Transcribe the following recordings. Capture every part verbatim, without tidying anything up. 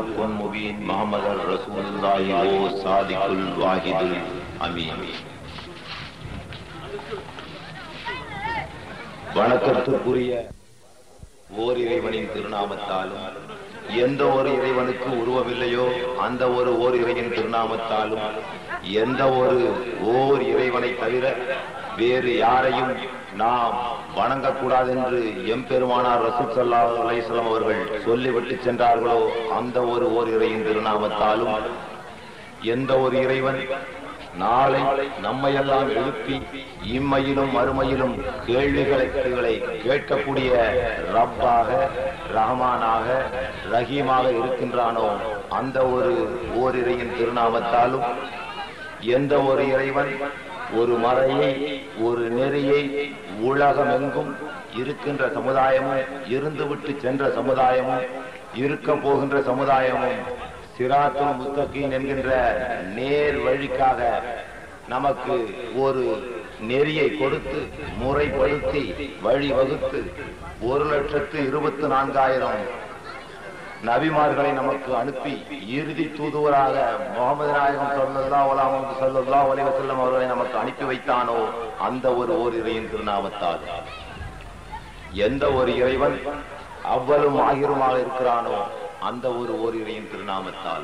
ஹக்குன் முபீன் முஹம்மது ரசூலுல்லாஹி ஓ சாதிகுல் வாஹிதுல் அமீன். வணக்கத்துக்குரிய ஓர் இறைவனின் திருநாமத்தாலும் எந்த ஒரு இறைவனுக்கு உருவமில்லையோ அந்த ஒரு ஓர் இறைவனின் திருநாமத்தாலும் எந்த ஒரு ஓர் இறைவனை தவிர வேறு யாரையும் நாம் வணங்கக்கூடாது என்று எம்பெருமானார் ரசூல் ஸல்லல்லாஹு அலைஹி வஸல்லம் அவர்கள் சொல்லிவிட்டு சென்றார்களோ அந்த ஒரு ஓர் இறைவனின் திருநாமத்தாலும் எந்த ஒரு இறைவன் நாளை நம்மையெல்லாம் எழுப்பி இம்மையிலும் மறுமையிலும் கேள்விகளை கேட்கக்கூடிய ரப்பாக ரஹ்மானாக ரஹீமாக இருக்கின்றானோ அந்த ஒரு ஓரிறையின் திருநாமத்தாலும் எந்த ஒரு இறைவன் ஒரு மறையை ஒரு நெறியை உலகமெங்கும் இருக்கின்ற சமுதாயமும் இருந்துவிட்டு சென்ற சமுதாயமும் இருக்க போகின்ற சமுதாயமும் சிராத்துல் முஸ்தகீம் என்கின்ற நேர் வழிக்காக நமக்கு ஒரு நெறியை கொடுத்து முறைப்படுத்தி வழிவகுத்து ஒரு லட்சத்து இருபத்தி நான்காயிரம் நபிமார்களை நமக்கு அனுப்பி இறுதி தூதுவராக முகமது நாயகம் ஸல்லல்லாஹு ஸல்லல்லாஹு அலைஹி வஸல்லம் அவர்களை நமக்கு அனுப்பி வைத்தானோ அந்த ஒரு ஓர் இறையின் திருநாமத்தால் எந்த ஒரு இறைவன் அவ்வளவும் ஆகிருமாக இருக்கிறானோ அந்த ஒரு ஓர் இறையின் திருநாமத்தால்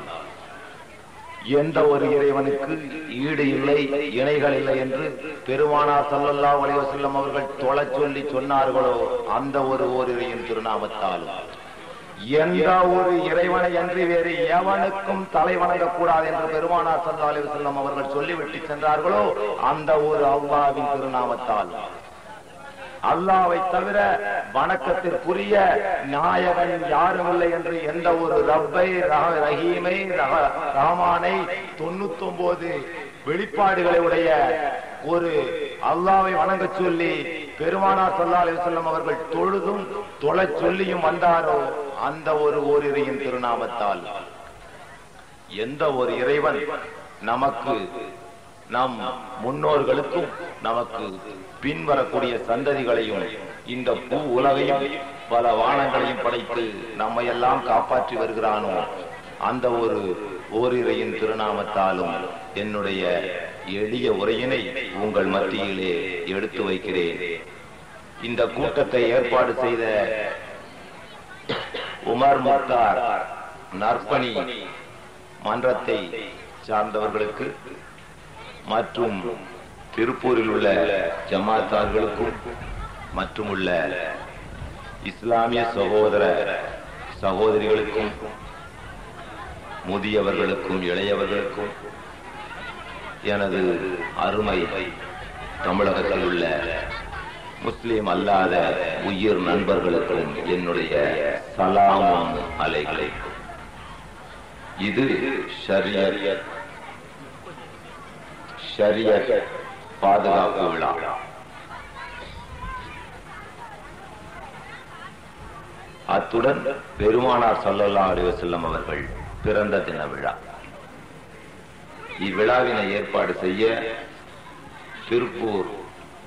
எந்த ஒரு இறைவனுக்கு ஈடு இல்லை இணைகள் இல்லை என்று பெருமானார் ஸல்லல்லாஹு அலைஹி வஸல்லம் அவர்கள் தொழ சொல்லி சொன்னார்களோ அந்த ஒரு ஓர் இறையின் திருநாமத்தால் எந்த ஒரு இறைவனை அன்றி வேறு எவனுக்கும் தலை வணங்கக்கூடாது என்று பெருமானார் ஸல்லல்லாஹு அலைஹி வஸல்லம் அவர்கள் சொல்லிவிட்டு சென்றார்களோ அந்த ஒரு அல்லாஹ்வின் திருநாமத்தால் அல்லாஹ்வை தவிர வணக்கத்திற்குரிய நாயகன் யாரும் இல்லை என்று எந்த ஒரு ரப்பை ரஹீமை ரஹ்மானை தொண்ணூத்தி ஒன்பது வெளிப்பாடுகளை உடைய ஒரு அல்லாஹ்வை வணங்க சொல்லி பெருமானார் ஸல்லல்லாஹு அலைஹி வஸல்லம் அவர்கள் தொழுதும் தொழ சொல்லியும் வந்தாரோ அந்த ஒரு ஓரிறையின் திருநாமத்தால் எந்த ஒரு இறைவன் நமக்கு நம் முன்னோர்களுக்கும் நமக்கு பின்வரக்கூடிய சந்ததிகளையும் இந்த பூ உலகையும் பல வானங்களையும் படைத்து நம்மை எல்லாம் காப்பாற்றி வருகிறானோ அந்த ஒரு ஓரிறையின் திருநாமத்தாலும் என்னுடைய எளிய உரையினை உங்கள் மத்தியிலே எடுத்து வைக்கிறேன். இந்த கூட்டத்தை ஏற்பாடு செய்த உமர் முக்தார் நற்பணி மன்றத்தை சார்ந்தவர்களுக்கு மற்றும் திருப்பூரில் உள்ள ஜமாத்தார்களுக்கும் மற்றும் உள்ள இஸ்லாமிய சகோதர சகோதரிகளுக்கும் முதியவர்களுக்கும் இளையவர்களுக்கும் எனது அருமை தமிழகத்தில் உள்ள முஸ்லிம் அல்லாத உயிர் நண்பர்களுக்கும் என்னுடைய சலாம் அலைகளை. இது ஷரியத் ஷரியத் பாதுகாப்பு விழா. அத்துடன் பெருமானார் ஸல்லல்லாஹு அலைஹி வஸல்லம் அவர்கள் பிறந்த தின விழா. இவ்விழாவினை ஏற்பாடு செய்ய திருப்பூர்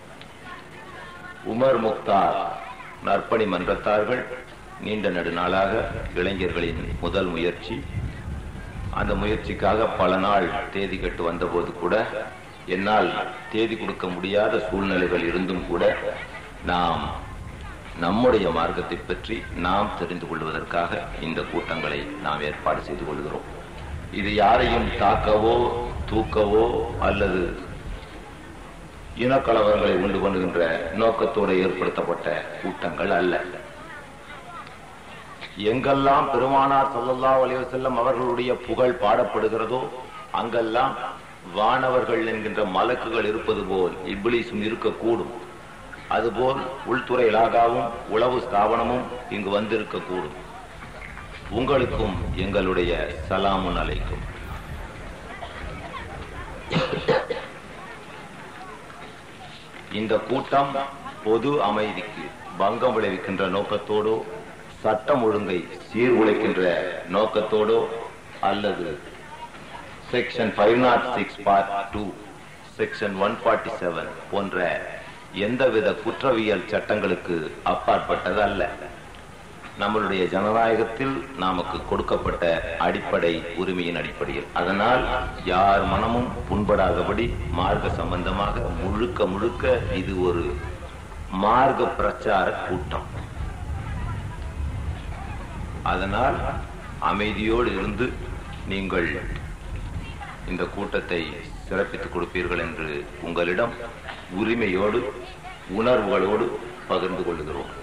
உமர் முக்தார் நற்பணி மன்றத்தார்கள் நீண்ட நெடுநாளாக இளைஞர்களின் முதல் முயற்சி. அந்த முயற்சிக்காக பல நாள் தேதி கட்டு வந்தபோது கூட என்னால் தேதி கொடுக்க முடியாத சூழ்நிலைகள் இருந்தும் கூட நாம் நம்முடைய மார்க்கத்தை பற்றி நாம் தெரிந்து கொள்வதற்காக இந்த கூட்டங்களை நாம் ஏற்பாடு செய்து கொள்கிறோம். இது யாரையும் தாக்கவோ தூக்கவோ அல்லது இனக்கலவரங்களை உண்டு பண்ணுகின்ற நோக்கத்தோடு ஏற்படுத்தப்பட்ட கூட்டங்கள் அல்ல. எங்கெல்லாம் பெருமானார் ஸல்லல்லாஹு அலைஹி வஸல்லம் அவர்களுடைய புகழ் பாடப்படுகிறதோ அங்கெல்லாம் வானவர்கள் என்கின்ற மலக்குகள் இருப்பது போல் இப்லீஸும் இருக்கக்கூடும். அதுபோல் உள்துறை இலாகாவும் உளவு ஸ்தாபனமும் இங்கு வந்திருக்கக்கூடும். உங்களுக்கும் எங்களுடைய சலாமுன் அலைக்கும். இந்த கூட்டம் பொது அமைதிக்கு பங்கம் விளைவிக்கின்ற நோக்கத்தோடோ சட்டம் ஒழுங்கை சீர்குலைக்கின்ற நோக்கத்தோடோ அல்லது section five nought six part two section one forty seven போன்ற எந்தவித குற்றவியல் சட்டங்களுக்கு அப்பாற்பட்டது அல்ல. நம்மளுடைய ஜனநாயகத்தில் நமக்கு கொடுக்கப்பட்ட அடிப்படை உரிமையின் அடிப்படையில். அதனால் யார் மனமும் புண்படாதபடி மார்க்க சம்பந்தமாக முழுக்க முழுக்க இது ஒரு மார்க்க பிரச்சார கூட்டம். அதனால் அமைதியோடு இருந்து நீங்கள் இந்த கூட்டத்தை சிறப்பித்துக் கொடுப்பீர்கள் என்று உங்களிடம் உரிமையோடு உணர்வுகளோடு பகிர்ந்து கொள்கிறோம்.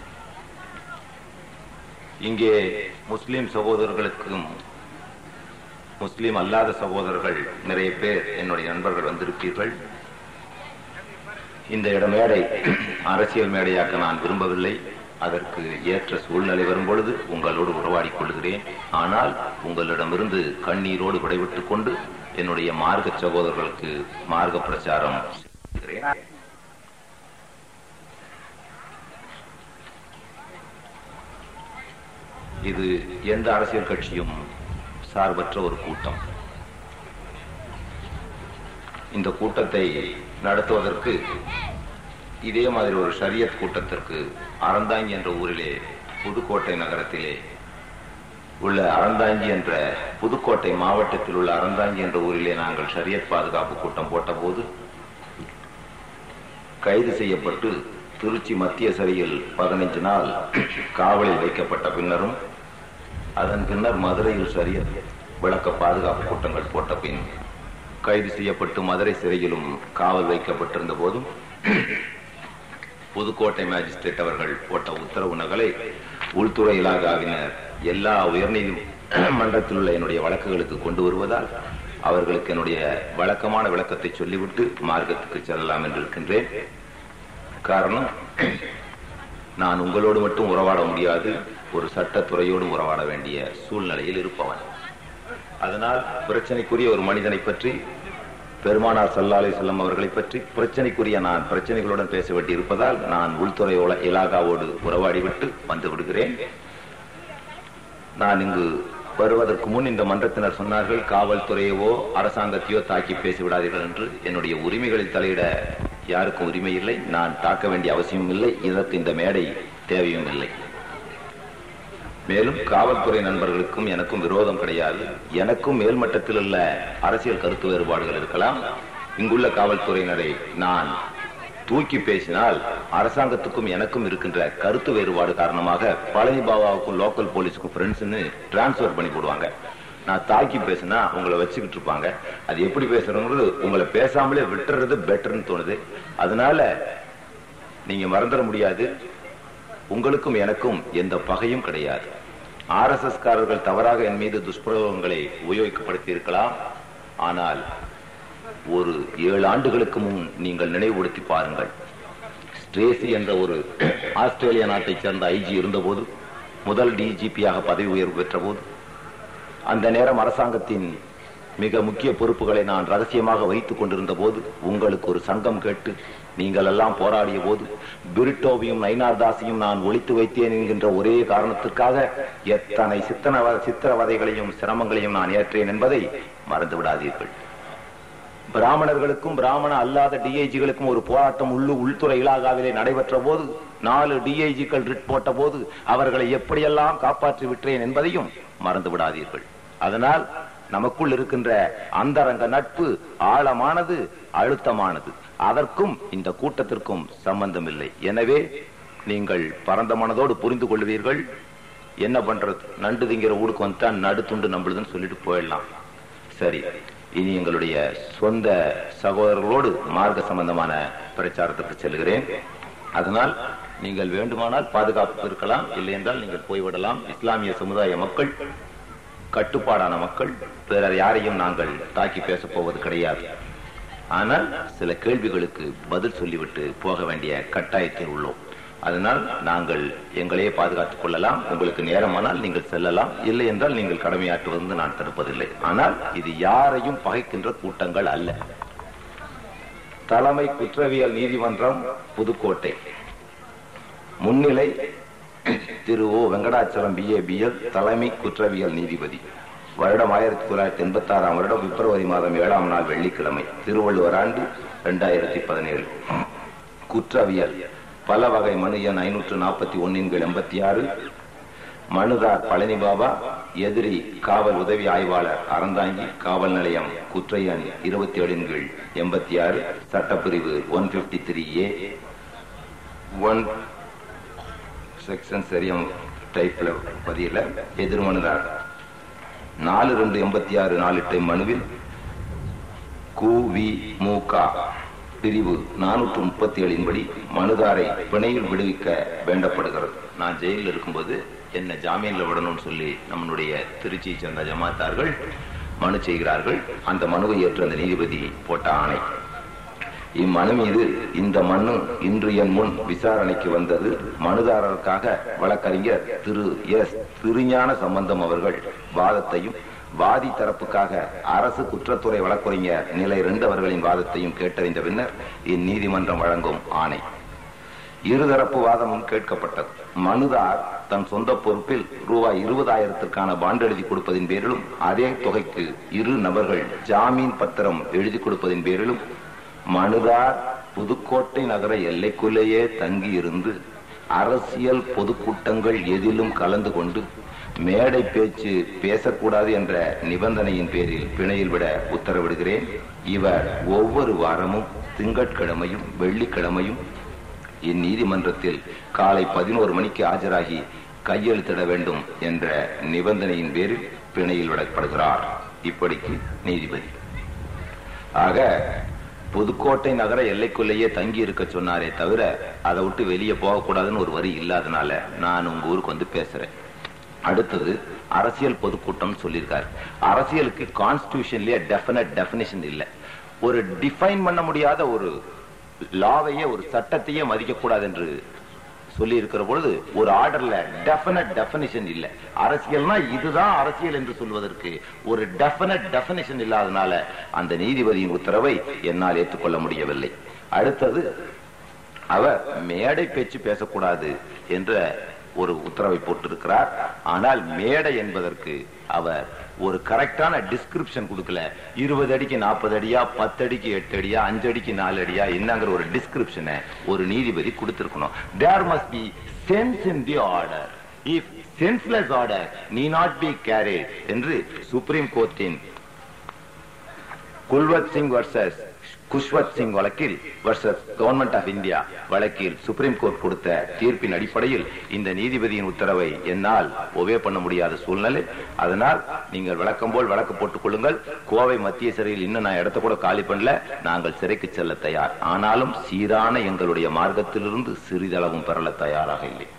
இங்கே முஸ்லிம் சகோதரர்களுக்கும் முஸ்லிம் அல்லாத சகோதரர்கள் நிறைய பேர் என்னுடைய நண்பர்கள் வந்திருப்பீர்கள். இந்த இட மேடை அரசியல் மேடையாக்க நான் விரும்பவில்லை. அதற்கு ஏற்ற சூழ்நிலை வரும் பொழுது உங்களோடு உறவாடிக் கொள்கிறேன். ஆனால் உங்களிடமிருந்து கண்ணீரோடு விடைபெற்றுக் கொண்டு என்னுடைய மார்க்க சகோதரர்களுக்கு மார்க்க பிரச்சாரம் செய்கிறேன். இது எந்த அரசியல் கட்சியும் சார்பற்ற ஒரு கூட்டம். இந்த கூட்டத்தை நடத்துவதற்கு இதே மாதிரி ஒரு ஷரியத் கூட்டத்திற்கு அறந்தாங்கி என்ற ஊரிலே புதுக்கோட்டை நகரத்திலே உள்ள அறந்தாங்கி என்ற புதுக்கோட்டை மாவட்டத்தில் உள்ள அறந்தாங்கி என்ற ஊரிலே நாங்கள் ஷரியத் பாதுகாப்பு கூட்டம் போட்ட போது கைது செய்யப்பட்டு திருச்சி மத்திய சிறையில் பதினைந்து நாள் காவலில் வைக்கப்பட்ட பின்னரும் அதன் பின்னர் மதுரையில் ஷரியத் விளக்க பாதுகாப்பு கூட்டங்கள் போட்ட பின் கைது செய்யப்பட்டு மதுரை சிறையிலும் காவல் வைக்கப்பட்டிருந்த போதும் புதுக்கோட்டை மேஜிஸ்ட்ரேட் அவர்கள் போட்ட உத்தரவு நகலை உள்துறை இலாகாவினர் எல்லா உயர்நீதிமன்றத்தில் உள்ள என்னுடைய வழக்குகளுக்கு கொண்டு வருவதால் அவர்களுக்கு என்னுடைய வழக்கமான விளக்கத்தை சொல்லிவிட்டு மார்க்கத்துக்கு செல்லலாம் என்று இருக்கின்றேன். காரணம், நான் உங்களோடு மட்டும் உறவாட முடியாது, ஒரு சட்டத்துறையோடு உறவாட வேண்டிய சூழ்நிலையில் இருப்பவன். அதனால் பிரச்சனைக்குரிய ஒரு மனிதனை பற்றி, பெருமானார் ஸல்லல்லாஹு அலைஹி வஸல்லம் அவர்களை பற்றி பிரச்சனைக்குரிய நான் பிரச்சனைகளுடன் பேச வேண்டி இருப்பதால் நான் உள்துறை இலாகாவோடு உறவாடிவிட்டு வந்து விடுகிறேன். நான் இங்கு வருவதற்கு முன் இந்த மன்றத்தினர் சொன்னார்கள், காவல்துறையவோ அரசாங்கத்தையோ தாக்கி பேசிவிடாதீர்கள் என்று. என்னுடைய உரிமைகளில் தலையிட யாருக்கும் உரிமை இல்லை, நான் தாக்க வேண்டிய அவசியமும் இல்லை, இதற்கு இந்த மேடை தேவையும் இல்லை. மேலும் காவல்துறை நண்பர்களுக்கும் எனக்கும் விரோதம் கிடையாது. எனக்கும் மேல்மட்டத்தில் உள்ள அரசியல் கருத்து வேறுபாடுகள் இருக்கலாம். இங்குள்ள காவல்துறையினரை நான் தூக்கி பேசினால் அரசாங்கத்துக்கும் எனக்கும் இருக்கின்ற கருத்து வேறுபாடு காரணமாக பழனி பாபாவுக்கும் லோக்கல் போலீஸுக்கும் ஃப்ரெண்ட்ஸ்ன்னு டிரான்ஸ்பர் பண்ணி போடுவாங்க. நான் தாக்கி பேசினா உங்களை வச்சுக்கிட்டு இருப்பாங்க. அது எப்படி பேசுறோங்கிறது உங்களை பேசாமலே விட்டுறது பெட்டர்னு தோணுது. அதனால நீங்க மறந்துட முடியாது, உங்களுக்கும் எனக்கும் எந்த பகையும் கிடையாது. ஆர் எஸ் எஸ் காரர்கள் தவறாக என் மீது துஷ்பிரயோகங்களை உபயோகிக்கப்படுத்தி இருக்கலாம். ஆனால் ஒரு ஏழு ஆண்டுகளுக்கு முன் நீங்கள் நினைவுபடுத்தி பாருங்கள். ஸ்ட்ரேசி என்ற ஒரு ஆஸ்திரேலியா நாட்டை சேர்ந்த ஐஜி இருந்தபோது, முதல் டிஜிபியாக பதவி உயர்வு பெற்ற போது, அந்த நேரம் அரசாங்கத்தின் மிக முக்கிய பொறுப்புகளை நான் ரகசியமாக வைத்துக் கொண்டிருந்த போது உங்களுக்கு ஒரு சங்கம் கேட்டு நீங்கள் எல்லாம் போராடிய போது பிரிட்டோவையும் நயினார்தாஸையும் நான் ஒழித்து வைத்தேன் என்கின்ற ஒரே காரணத்திற்காக எத்தனை சித்தன சித்திரவதைகளையும் சிரமங்களையும் நான் ஏற்றேன் என்பதை மறந்து விடாதீர்கள். பிராமணர்களுக்கும் பிராமண அல்லாத டிஐஜிகளுக்கும் ஒரு போராட்டம் உள்ளு உள்துறை இலாகாவிலே நடைபெற்ற போது நாலு டிஐஜிக்கள் ரிட் போட்ட போது அவர்களை எப்படியெல்லாம் காப்பாற்றி விட்டேன் என்பதையும் மறந்து விடாதீர்கள். அதனால் நமக்குள் இருக்கின்ற அந்தரங்க நட்பு ஆழமானது, அழுத்தமானது. அதற்கும் இந்த கூட்டத்திற்கும் சம்பந்தம் இல்லை. எனவே நீங்கள் பரந்த மனதோடு புரிந்து கொள்வீர்கள். என்ன பண்றது, நண்டு திங்கிற ஊருக்கு வந்துட்டா நடு துண்டு நம்பளுதுன்னு சொல்லிட்டு போயிடலாம். சரி, இனி எங்களுடைய சொந்த சகோதரர்களோடு மார்க்க சம்பந்தமான பிரச்சாரத்திற்கு செல்கிறேன். அதனால் நீங்கள் வேண்டுமானால் பாதுகாப்பு இருக்கலாம், இல்லை என்றால் நீங்கள் போய்விடலாம். இஸ்லாமிய சமுதாய மக்கள் கட்டுப்பாடான மக்கள், பிறர் யாரையும் நாங்கள் தாக்கி பேசப் போவது கிடையாது. ஆனால் சில கேள்விகளுக்கு பதில் சொல்லிவிட்டு போக வேண்டிய கட்டாயத்தில் உள்ளோம். அதனால் நாங்கள் எங்களையே பாதுகாத்துக் கொள்ளலாம். உங்களுக்கு நேரமானால் நீங்கள் செல்லலாம், இல்லை என்றால் நீங்கள் கடமையாற்றுவது நான் தடுப்பதில்லை. ஆனால் இது யாரையும் பகைக்கின்ற கூட்டங்கள் அல்ல. தலைமை குற்றவியல் நீதிமன்றம் புதுக்கோட்டை, முன்னிலை திரு O Venkatachalam B A B L, தலைமை குற்றவியல் நீதிபதி. வருடம் ஆயிரத்தி தொள்ளாயிரத்தி எண்பத்தி ஆறாம் வருடம் பிப்ரவரி மாதம் ஏழாம் நாள் வெள்ளிக்கிழமை, திருவள்ளுவர் ஆண்டு இரண்டாயிரத்தி பதினேழு. குற்றவியல் பல வகை மனு எண் ஐநூற்று நாற்பத்தி ஒன்னின் கீழ் எண்பத்தி ஆறு, மனுதார் பழனி பாபா, எதிரி காவல் உதவி ஆய்வாளர் அறந்தாங்கி, காவல் நிலையம் குற்றையன் இருபத்தி ஏழின் கீழ் எண்பத்தி ஆறு, சட்டப்பிரிவு one fifty three A one section சரியம் டைப்ல பதியல. எதிர் மனுதார் நாலு ரெண்டு எண்பத்தி ஆறு நாலு டைம் மனுவில் குவி முக பிரிவு நானூற்று முப்பத்தி ஏழின் படி மனுதாரை பிணையில் விடுவிக்க வேண்டப்படுகிறது. நான் ஜெயிலில் இருக்கும்போது என்ன ஜாமீன்ல விடணும்னு சொல்லி நம்மளுடைய திருச்சியை சேர்ந்த ஜமாத்தார்கள் மனு செய்கிறார்கள். அந்த மனுவை ஏற்று அந்த நீதிபதி போட்ட ஆணை. இம்மனு மீது இந்த மனு இன்று என் முன் விசாரணைக்கு வந்தது. மனுதாரருக்காக வழக்கறிஞர் திரு எஸ் திருஞான சம்பந்தம் அவர்கள் வாதத்தையும், வாதி தரப்புக்காக அரசு குற்றத்துறை வழக்கறிஞர் நிலை இரண்டு அவர்களின் வாதத்தையும் கேட்டறிந்த பின்னர் இந்நீதிமன்றம் வழங்கும் ஆணை. இருதரப்பு வாதமும் கேட்கப்பட்டது. மனுதார் தன் சொந்த பொறுப்பில் ரூபாய் இருபதாயிரத்திற்கான பாண்ட் எழுதி கொடுப்பதின் பேரிலும், அதே தொகைக்கு இரு நபர்கள் ஜாமீன் பத்திரம் எழுதி கொடுப்பதின் பேரிலும் மனுதார் புதுக்கோட்டை நகர எல்லைக்குள்ளேயே தங்கி இருந்து அரசியல் பொதுக்கூட்டங்கள் எதிலும் கலந்து கொண்டு மேடை பேச்சு பேசக்கூடாது என்ற நிபந்தனையின் பேரில் பிணையில் விட உத்தரவிடுகிறேன். இவர் ஒவ்வொரு வாரமும் திங்கட்கிழமையும் வெள்ளிக்கிழமையும் இந்நீதிமன்றத்தில் காலை பதினோரு மணிக்கு ஆஜராகி கையெழுத்திட வேண்டும் என்ற நிபந்தனையின் பேரில் பிணையில் விடப்படுகிறார். இப்படிக்கு நீதிபதி. ஆக புதுக்கோட்டை நகர எல்லைக்குள்ளேயே தங்கி இருக்க சொன்னாரே தவிர அதை விட்டு வெளியே போகக்கூடாதுன்னு ஒரு வரி இல்லாதனால நான் உங்க ஊருக்கு வந்து பேசுறேன். அடுத்தது அரசியல் பொதுக்கூட்டம் சொல்லியிருக்காரு. அரசியலுக்கு கான்ஸ்டிடியூஷன்லயே டெஃபினட் டெபினிஷன் இல்ல. ஒரு டிஃபைன் பண்ண முடியாத ஒரு லாவையே, ஒரு சட்டத்தையே மதிக்க கூடாது என்று சொல்லி இருக்கிற பொழுது ஒரு ஆர்டர்ல டெஃபினட் டெபினிஷன் இல்ல. அரசியல்னா இதுதான் அரசியல் என்று சொல்வதற்கு ஒரு டெஃபினட் டெபினிஷன் இல்லாதனால அந்த நீதிபதியின் உத்தரவை என்னால் ஏற்றுக்கொள்ள முடியவில்லை. அடுத்தது அவர் மேடை பேச்சு பேசக்கூடாது என்ற ஒரு உத்தரவை போட்டிருக்கிறார். ஆனால் மேடை என்பதற்கு அவர் ஒரு கரெக்டான டிஸ்கிரிப்ஷன் கொடுக்கல. இருபது அடிக்கு நாற்பது அடியா, பத்து அடிக்கு எட்டு அடியா, அஞ்சு அடிக்கு நாலு அடியா என்னங்கிற ஒரு டிஸ்கிரிப்ஷனை ஒரு நீதிபதி கொடுத்திருக்கணும். There must be sense in the order. If senseless order need not be carried என்று சுப்ரீம் கோர்ட்டின் குல்வத் சிங் வர்சஸ் குஷ்வத் சிங் வழக்கில் வர்சஸ் கவர்மெண்ட் ஆஃப் இந்தியா வழக்கில் சுப்ரீம் கோர்ட் கொடுத்த தீர்ப்பின் அடிப்படையில் இந்த நீதிபதியின் உத்தரவை என்னால் ஒவே பண்ண முடியாத சூழ்நிலை. அதனால் நீங்கள் வழக்கம் போல் வழக்கு போட்டுக் கொள்ளுங்கள். கோவை மத்திய சிறையில் இன்னும் நான் இடத்த கூட காலி பண்ணல. நாங்கள் சிறைக்கு செல்ல தயார். ஆனாலும் சீரான எங்களுடைய மார்க்கத்திலிருந்து சிறிதளவும் பெறல தயாராக இல்லை.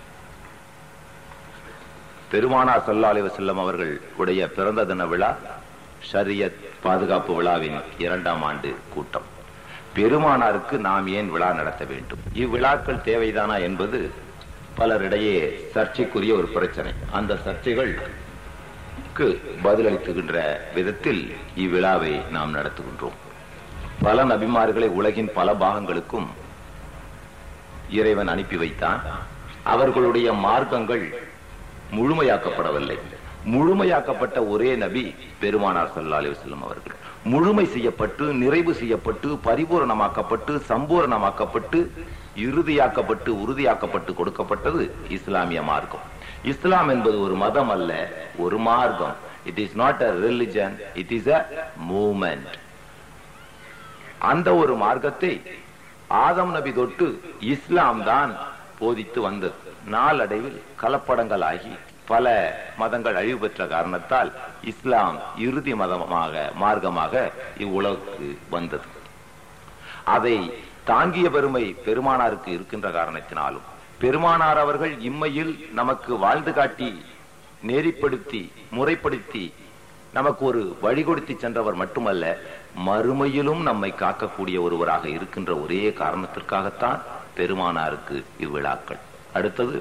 பெருமானார் ஸல்லல்லாஹு அலைஹி வஸல்லம் அவர்கள் உடைய பிறந்த தின விழா ஷரியத் பாதுகாப்பு விழாவின் இரண்டாம் ஆண்டு கூட்டம். பெருமானாருக்கு நாம் ஏன் விழா நடத்த வேண்டும்? இவ்விழாக்கள் தேவைதானா என்பது பலரிடையே சர்ச்சைக்குரிய ஒரு பிரச்சனை. அந்த சர்ச்சைகளுக்கு பதிலளித்துகின்ற விதத்தில் இவ்விழாவை நாம் நடத்துகின்றோம். பல நபிமார்களை உலகின் பல பாகங்களுக்கும் இறைவன் அனுப்பி வைத்தான். அவர்களுடைய மார்க்கங்கள் முழுமையாக்கப்படவில்லை. முழுமையாக்கப்பட்ட ஒரே நபி பெருமானார் ஸல்லல்லாஹு அலைஹி வஸல்லம் அவர்கள். முழுமை செய்யப்பட்டு, நிறைவு செய்யப்பட்டு, பரிபூரணமாக்கப்பட்டு, சம்பூரணமாக்கப்பட்டு, இறுதியாக்கப்பட்டு, உறுதியாக்கப்பட்டு கொடுக்கப்பட்டது இஸ்லாமிய மார்க்கம். இஸ்லாம் என்பது ஒரு மதம் அல்ல, ஒரு மார்க்கம். It is not a religion, it is a movement. அந்த ஒரு மார்க்கத்தை ஆதம் நபி தொட்டு இஸ்லாம் தான் போதித்து வந்தது. நாளடைவில் கலப்படங்களாகி பல மதங்கள் அழிவு பெற்ற காரணத்தால் இஸ்லாம் இறுதி மதமாக மார்க்கமாக இவ்வுலகுக்கு வந்தது. அதை தாங்கிய பெருமை பெருமானாருக்கு இருக்கின்ற காரணத்தினாலும், பெருமானார் அவர்கள் இம்மையில் நமக்கு வாழ்ந்து காட்டி, நெறிப்படுத்தி, முறைப்படுத்தி, நமக்கு ஒரு வழி கொடுத்து சென்றவர் மட்டுமல்ல, மறுமையிலும் நம்மை காக்கக்கூடிய ஒருவராக இருக்கின்ற ஒரே காரணத்திற்காகத்தான் பெருமானாருக்கு இவ்விழாக்கள். அடுத்தது,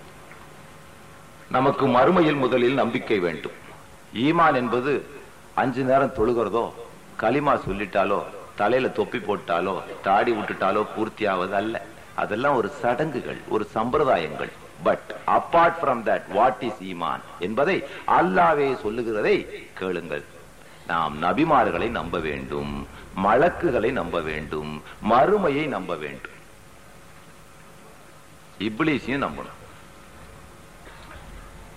நமக்கு மறுமையில் முதலில் நம்பிக்கை வேண்டும். ஈமான் என்பது அஞ்சு நேரம் தொழுகிறதோ, களிமா சொல்லிட்டாலோ, தலையில தொப்பி போட்டாலோ, தாடி விட்டுட்டாலோ பூர்த்தியாவது அல்ல. அதெல்லாம் ஒரு சடங்குகள், ஒரு சம்பிரதாயங்கள். But apart from that, what is ஈமான் என்பதை அல்லாஹ்வே சொல்லுகிறதை கேளுங்கள். நாம் நபிமார்களை நம்ப வேண்டும், மலக்குகளை நம்ப வேண்டும், மறுமையை நம்ப வேண்டும், இப்லீஸையும் நம்பணும்.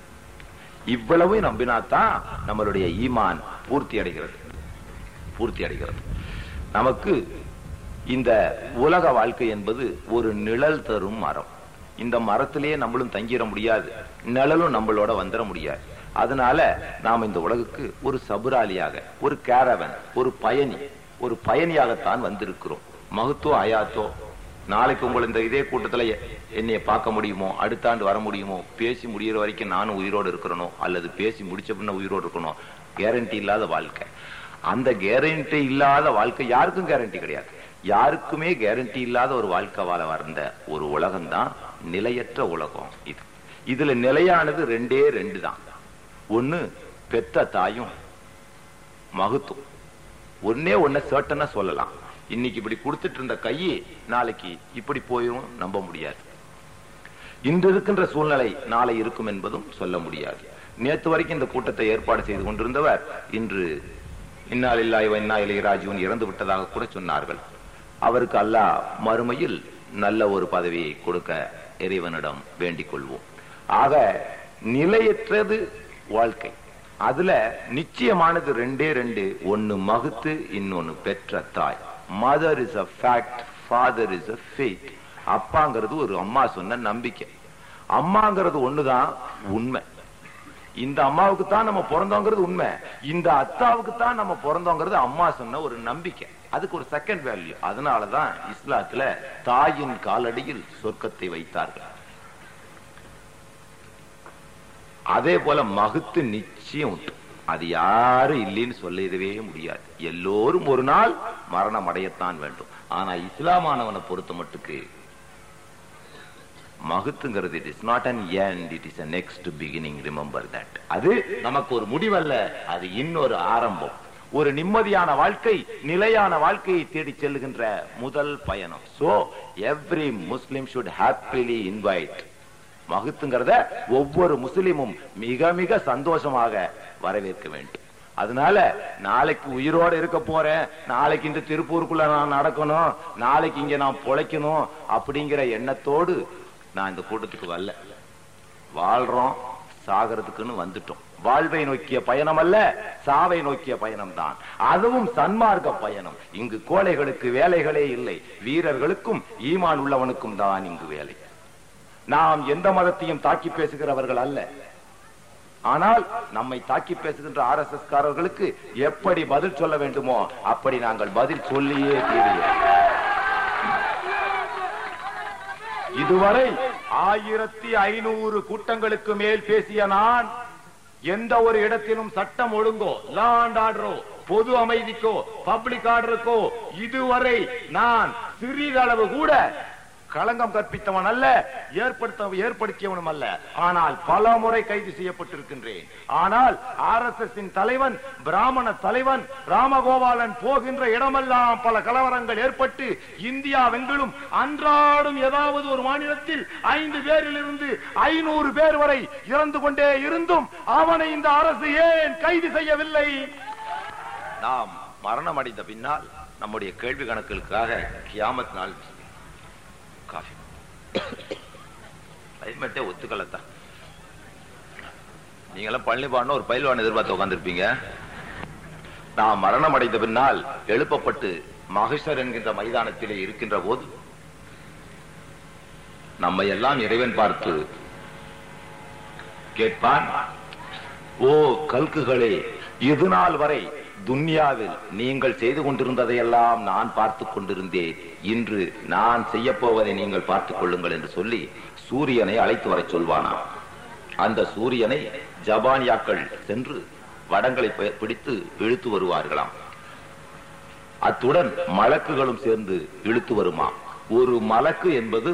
இவ்வளவு நம்பினாத்தான் நம்மளுடைய ஈமான் பூர்த்தி அடைகிறது பூர்த்தி அடைகிறது. நமக்கு இந்த உலக வாழ்க்கை என்பது ஒரு நிழல் தரும் மரம். இந்த மரத்திலேயே நம்மளும் தங்கிட முடியாது, நிழலும் நம்மளோட வந்துட முடியாது. அதனால நாம் இந்த உலகுக்கு ஒரு சபுராலியாக, ஒரு கேரவன், ஒரு பயணி ஒரு பயணியாகத்தான் வந்திருக்கிறோம். மகத்தோ அயாத்தோ, நாளைக்கு உங்களை இந்த இதே கூட்டத்துல என்னைய பார்க்க முடியுமோ, அடுத்த ஆண்டு வர முடியுமோ, பேசி முடிகிற வரைக்கும் நானும் உயிரோடு இருக்கிறனோ, அல்லது பேசி முடிச்ச பின்ன உயிரோடு இருக்கணும், கேரண்டி இல்லாத வாழ்க்கை. அந்த கேரண்டி இல்லாத வாழ்க்கை யாருக்கும் கேரண்டி கிடையாது. யாருக்குமே கேரண்டி இல்லாத ஒரு வாழ்க்கை வாழ வந்த ஒரு உலகம் தான் நிலையற்ற உலகம். இது இதுல நிலையானது ரெண்டே ரெண்டு தான். ஒண்ணு பெத்த தாயும் மகத்தும். ஒன்னே ஒன்ன சர்ட்டனா சொல்லலாம், இன்னைக்கு இப்படி கொடுத்துட்டு இருந்த கையை நாளைக்கு இப்படி போயும் நம்ப முடியாது. இன்று இருக்கின்ற சூழ்நிலை நாளை இருக்கும் என்பதும் சொல்ல முடியாது. நேற்று வரைக்கும் இந்த கூட்டத்தை ஏற்பாடு செய்து கொண்டிருந்தவர் இன்று இன்னாலில்லாஹி வ இன்னா இலைஹி ராஜிஊன் இறந்து விட்டதாக கூட சொன்னார்கள். அவருக்கு அல்லாஹ் மறுமையில் நல்ல ஒரு பதவியை கொடுக்க இறைவனிடம் வேண்டிக் கொள்வோம். ஆக நிலையற்றது வாழ்க்கை. அதுல நிச்சயமானது ரெண்டே ரெண்டு. ஒன்னு மகுத்து, இன்னொன்னு பெற்ற தாய். Mother is a fact, father is a faith. அப்பாங்கிறது ஒரு அம்மா சொன்ன நம்பிக்கை. அம்மாங்கிறது ஒண்ணுதான் உண்மை. இந்த அம்மாவுக்கு தான் நம்ம பிறந்தோங்கிறது உண்மை, இந்த அத்தாவுக்கு தான் நம்ம பிறந்தோங்கிறது அம்மா சொன்ன ஒரு நம்பிக்கை. அதுக்கு ஒரு செகண்ட் வேல்யூ. அதனாலதான் இஸ்லாத்துல தாயின் காலடியில் சொர்க்கத்தை வைத்தார்கள். அதே போல மகுத்து நிச்சயம் உண்டு. அது யாரும் இல்லைன்னு சொல்லவே முடியாது. எல்லோரும் ஒரு நாள் மரணம் அடையத்தான் வேண்டும். ஆனா இஸ்லாமானவனை பொறுத்த மட்டுக்கு மகுத்துங்கிறது it is not an end, it is a next beginning. Remember that. அது நமக்கு ஒரு முடிவல்ல, அது இன்னொரு ஆரம்பம். ஒரு நிம்மதியான வாழ்க்கை, நிலையான வாழ்க்கையை தேடி செல்லுகின்ற முதல் பயணம். So every Muslim should happily invite. மகுத்துங்கிறத ஒவ்வொரு முஸ்லிமும் மிக மிக சந்தோஷமாக வரவேற்க வேண்டும். அதனால நாளைக்கு உயிரோடு இருக்க போறேன், நாளைக்கு இந்த திருப்பூருக்குள்ள நான் நடக்கணும், நாளைக்கு இங்க நான் பொழைக்கணும் அப்படிங்கிற எண்ணத்தோடு நான் இந்த கூட்டத்துக்கு வரல. வாழ்றோம், சாகிறதுக்குன்னு வந்துட்டோம். வாழ்வை நோக்கிய பயணம் அல்ல, சாவை நோக்கிய பயணம் தான். அதுவும் சன்மார்க்க பயணம். இங்கு கோழைகளுக்கு வேலைகளே இல்லை, வீரர்களுக்கும் ஈமான் உள்ளவனுக்கும் தான் இங்கு வேலை. நாம் எந்த மதத்தையும் தாக்கி பேசுகிறவர்கள் அல்ல. ஆனால் நம்மை தாக்கி பேசுகின்ற ஆர் எஸ் எஸ் காரர்களுக்கு எப்படி பதில் சொல்ல வேண்டுமோ அப்படி நாங்கள் பதில் சொல்லியே தீருவோம். இதுவரை ஆயிரத்தி ஐநூறு கூட்டங்களுக்கு மேல் பேசிய நான் எந்த ஒரு இடத்திலும் சட்டம் ஒழுங்கோ, லா அண்ட் ஆர்டரோ, பொது அமைதிக்கோ, பப்ளிக் ஆர்டருக்கோ இதுவரை நான் சிறிதளவு கூட களங்கம் கற்பித்தவன் அல்ல, ஏற்படுத்த ஏற்படுத்தியவனும் அல்ல. ஆனால் பல முறை கைது செய்யப்பட்டிருக்கின்றேன். ஆனால் ஆர் எஸ் எஸ் தலைவன், பிராமண தலைவன் ராமகோபாலன் போகின்ற இடமெல்லாம் பல கலவரங்கள் ஏற்பட்டு இந்தியாவெங்கிலும் அன்றாடும் ஏதாவது ஒரு மாநிலத்தில் ஐந்து பேரில் இருந்து ஐநூறு பேர் வரை இறந்து கொண்டே இருந்தும் அவனை இந்த அரசு ஏன் கைது செய்யவில்லை? நாம் மரணம் அடைந்த பின்னால் நம்முடைய கேள்வி கணக்குகளுக்காக கியாமத் நாள் ஒத்துக்கலத்தான். நீங்களாம் பழனி பாடின ஒரு பயில்வான் எதிர்பார்த்து உட்கார்ந்திருப்பீங்க. நாம் மரணம் அடைந்த பின்னால் எழுப்பப்பட்டு மகேஸ்வர் என்கின்ற மைதானத்திலே இருக்கின்ற போது நம்மை எல்லாம் இறைவன் பார்த்து கேட்பான், ஓ கல்குகளே, இது நாள் வரை துன்யாவில் நீங்கள் செய்து கொண்டிருந்ததையெல்லாம் நான் பார்த்துக் கொண்டிருந்தேன், இன்று நான் செய்ய போவதை நீங்கள் பார்த்துக் கொள்ளுங்கள் என்று சொல்லி சூரியனை அழைத்து வர சொல்வானா. அந்த சூரியனை ஜபானியாக்கள் சென்று வடங்களை பிடித்து இழுத்து வருவார்களாம். அத்துடன் மலக்குகளும் சேர்ந்து இழுத்து வருமா. ஒரு மலக்கு என்பது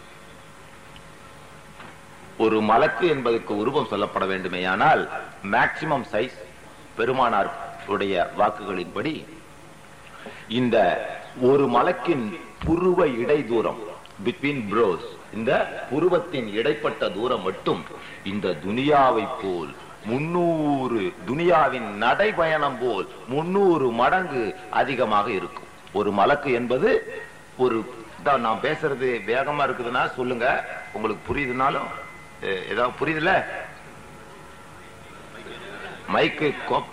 ஒரு மலக்கு என்பதற்கு உருவம் சொல்லப்பட வேண்டுமேயானால் மேக்சிமம் சைஸ் பெருமானார் உடைய வாக்குகளின்படி இந்த ஒரு மலக்கின் புருவ இடை தூரம் பிட்வீன் ப்ரோஸ், இந்த புருவத்தின் இடைப்பட்ட தூரம் மட்டும் இந்த துனியாவை போல் முன்னூறு துனியாவின் நடைபயணம் போல் முன்னூறு மடங்கு அதிகமாக இருக்கும். ஒரு மலக்கு என்பது ஒரு, நான் பேசுறது வேகமா இருக்குதுன்னா சொல்லுங்க, உங்களுக்கு புரியுதுனாலும் ஏதாவது புரியுதுல, மைக்கு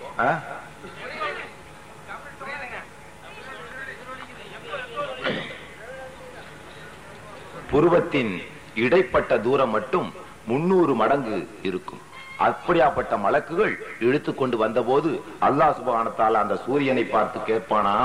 புருவத்தின் இடைப்பட்ட தூரம் மட்டும் முன்னூறு மடங்கு இருக்கும். அப்படியாப்பட்ட மலக்குகள் இழுத்து கொண்டு வந்த போது அல்லாஹ் சுப்ஹானஹு வ தஆலா அந்த சூரியனை பார்த்து கேட்பானா,